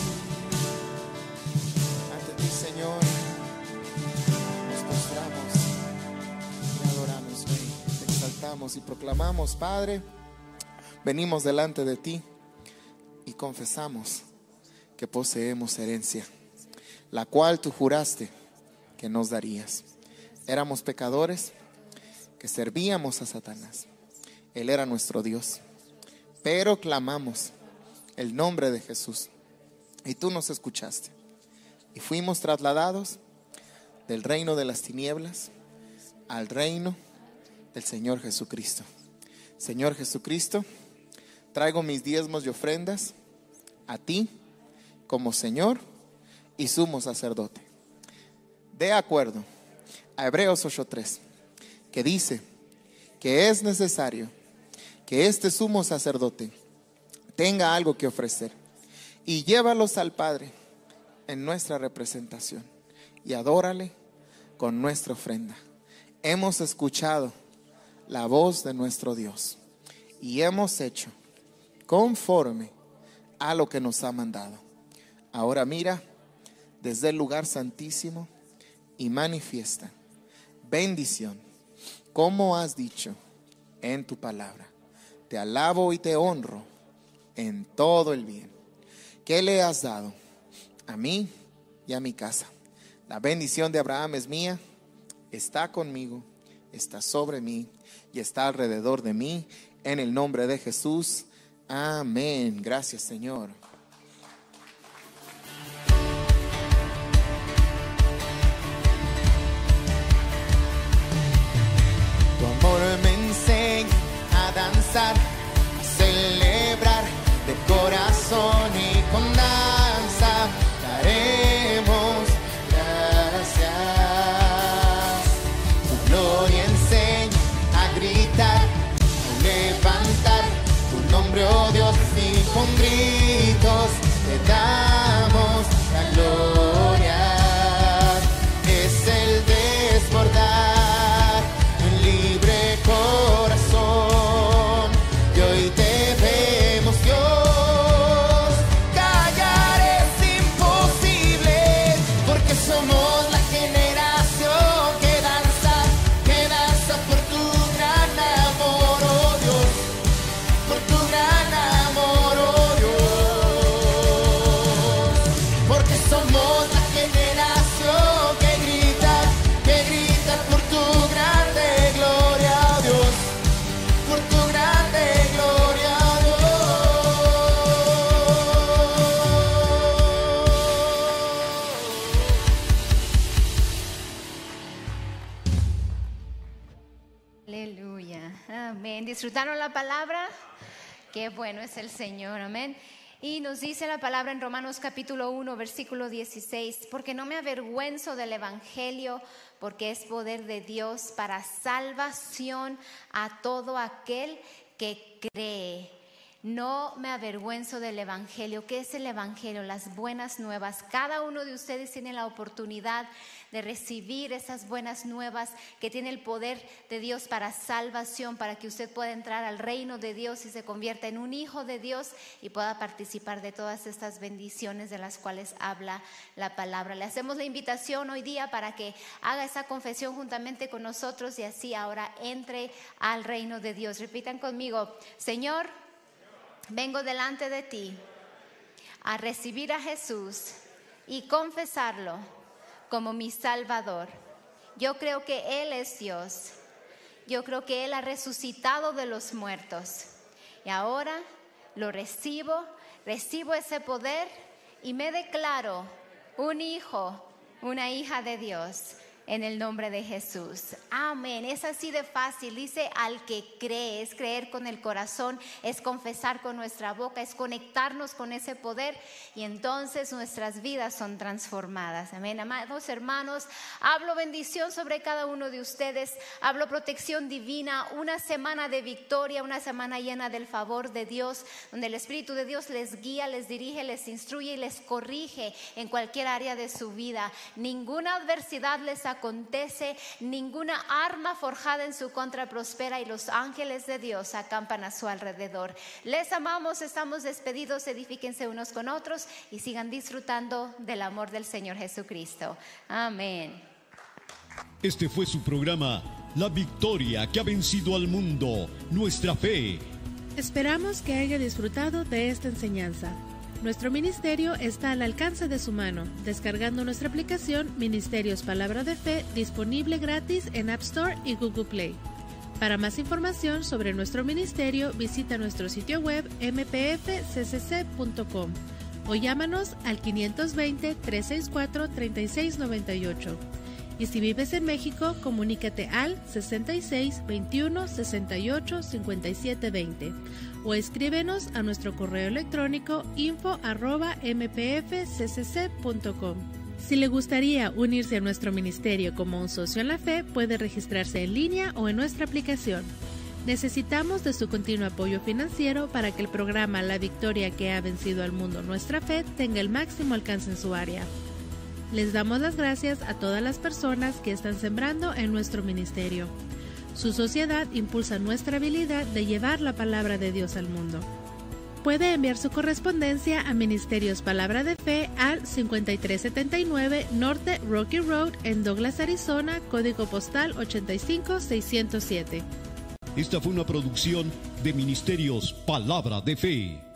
ante ti, Señor, nos postramos y adoramos, Rey. Te exaltamos y proclamamos, Padre, venimos delante de ti y confesamos que poseemos herencia, la cual tú juraste que nos darías. Éramos pecadores que servíamos a Satanás. Él era nuestro Dios, pero clamamos el nombre de Jesús y tú nos escuchaste y fuimos trasladados del reino de las tinieblas al reino del Señor Jesucristo. Señor Jesucristo, traigo mis diezmos y ofrendas a ti como Señor y sumo sacerdote. De acuerdo a Hebreos ocho tres, que dice que es necesario que este sumo sacerdote tenga algo que ofrecer, y llévalos al Padre en nuestra representación y adórale con nuestra ofrenda. Hemos escuchado la voz de nuestro Dios y hemos hecho conforme a lo que nos ha mandado. Ahora mira desde el lugar santísimo y manifiesta bendición, como has dicho en tu palabra. Te alabo y te honro en todo el bien que le has dado a mí y a mi casa. La bendición de Abraham es mía, está conmigo, está sobre mí y está alrededor de mí. En el nombre de Jesús, amén. Gracias, Señor. Tu amor me enseña a danzar con gritos te damos la gloria. Es el desbordar un libre corazón y hoy te vemos, Dios. Callar es imposible porque somos la generación que danza, que danza por tu gran amor, oh Dios, por tu gran amor, oh Dios, porque somos la generación que grita, que grita por tu grande gloria, oh Dios, por tu grande gloria, oh Aleluya, amén. ¿Disfrutaron la palabra? Qué bueno es el Señor, amén. Y nos dice la palabra en Romanos capítulo uno, versículo dieciséis, porque no me avergüenzo del evangelio, porque es poder de Dios para salvación a todo aquel que cree. No me avergüenzo del evangelio. ¿Qué es el evangelio? Las buenas nuevas. Cada uno de ustedes tiene la oportunidad de recibir esas buenas nuevas que tiene el poder de Dios para salvación, para que usted pueda entrar al reino de Dios y se convierta en un hijo de Dios y pueda participar de todas estas bendiciones de las cuales habla la palabra. Le hacemos la invitación hoy día para que haga esa confesión juntamente con nosotros y así ahora entre al reino de Dios. Repitan conmigo: Señor, vengo delante de ti a recibir a Jesús y confesarlo como mi Salvador. Yo creo que Él es Dios. Yo creo que Él ha resucitado de los muertos. Y ahora lo recibo, recibo ese poder y me declaro un hijo, una hija de Dios. En el nombre de Jesús. Amén. Es así de fácil. Dice al que cree. Es creer con el corazón. Es confesar con nuestra boca. Es conectarnos con ese poder. Y entonces nuestras vidas son transformadas. Amén. Amados hermanos, hablo bendición sobre cada uno de ustedes. Hablo protección divina. Una semana de victoria. Una semana llena del favor de Dios. Donde el Espíritu de Dios les guía, les dirige, les instruye y les corrige en cualquier área de su vida. Ninguna adversidad les acontece. acontece, ninguna arma forjada en su contra prospera y los ángeles de Dios acampan a su alrededor. Les amamos, estamos despedidos, edifíquense unos con otros y sigan disfrutando del amor del Señor Jesucristo. Amén. Este fue su programa, La Victoria que ha vencido al mundo, nuestra fe. Esperamos que haya disfrutado de esta enseñanza. Nuestro ministerio está al alcance de su mano, descargando nuestra aplicación Ministerios Palabra de Fe, disponible gratis en App Store y Google Play. Para más información sobre nuestro ministerio, visita nuestro sitio web m p f c c c punto com o llámanos al quinientos veinte, trescientos sesenta y cuatro, treinta y seis noventa y ocho. Y si vives en México, comunícate al sesenta y seis, veintiuno, sesenta y ocho, cincuenta y siete veinte o escríbenos a nuestro correo electrónico info arroba m p f c c c punto com. Si le gustaría unirse a nuestro ministerio como un socio en la fe, puede registrarse en línea o en nuestra aplicación. Necesitamos de su continuo apoyo financiero para que el programa La Victoria que ha vencido al mundo, nuestra fe, tenga el máximo alcance en su área. Les damos las gracias a todas las personas que están sembrando en nuestro ministerio. Su sociedad impulsa nuestra habilidad de llevar la palabra de Dios al mundo. Puede enviar su correspondencia a Ministerios Palabra de Fe al cincuenta y tres setenta y nueve Norte Rocky Road en Douglas, Arizona, código postal ochenta y cinco seiscientos siete. Esta fue una producción de Ministerios Palabra de Fe.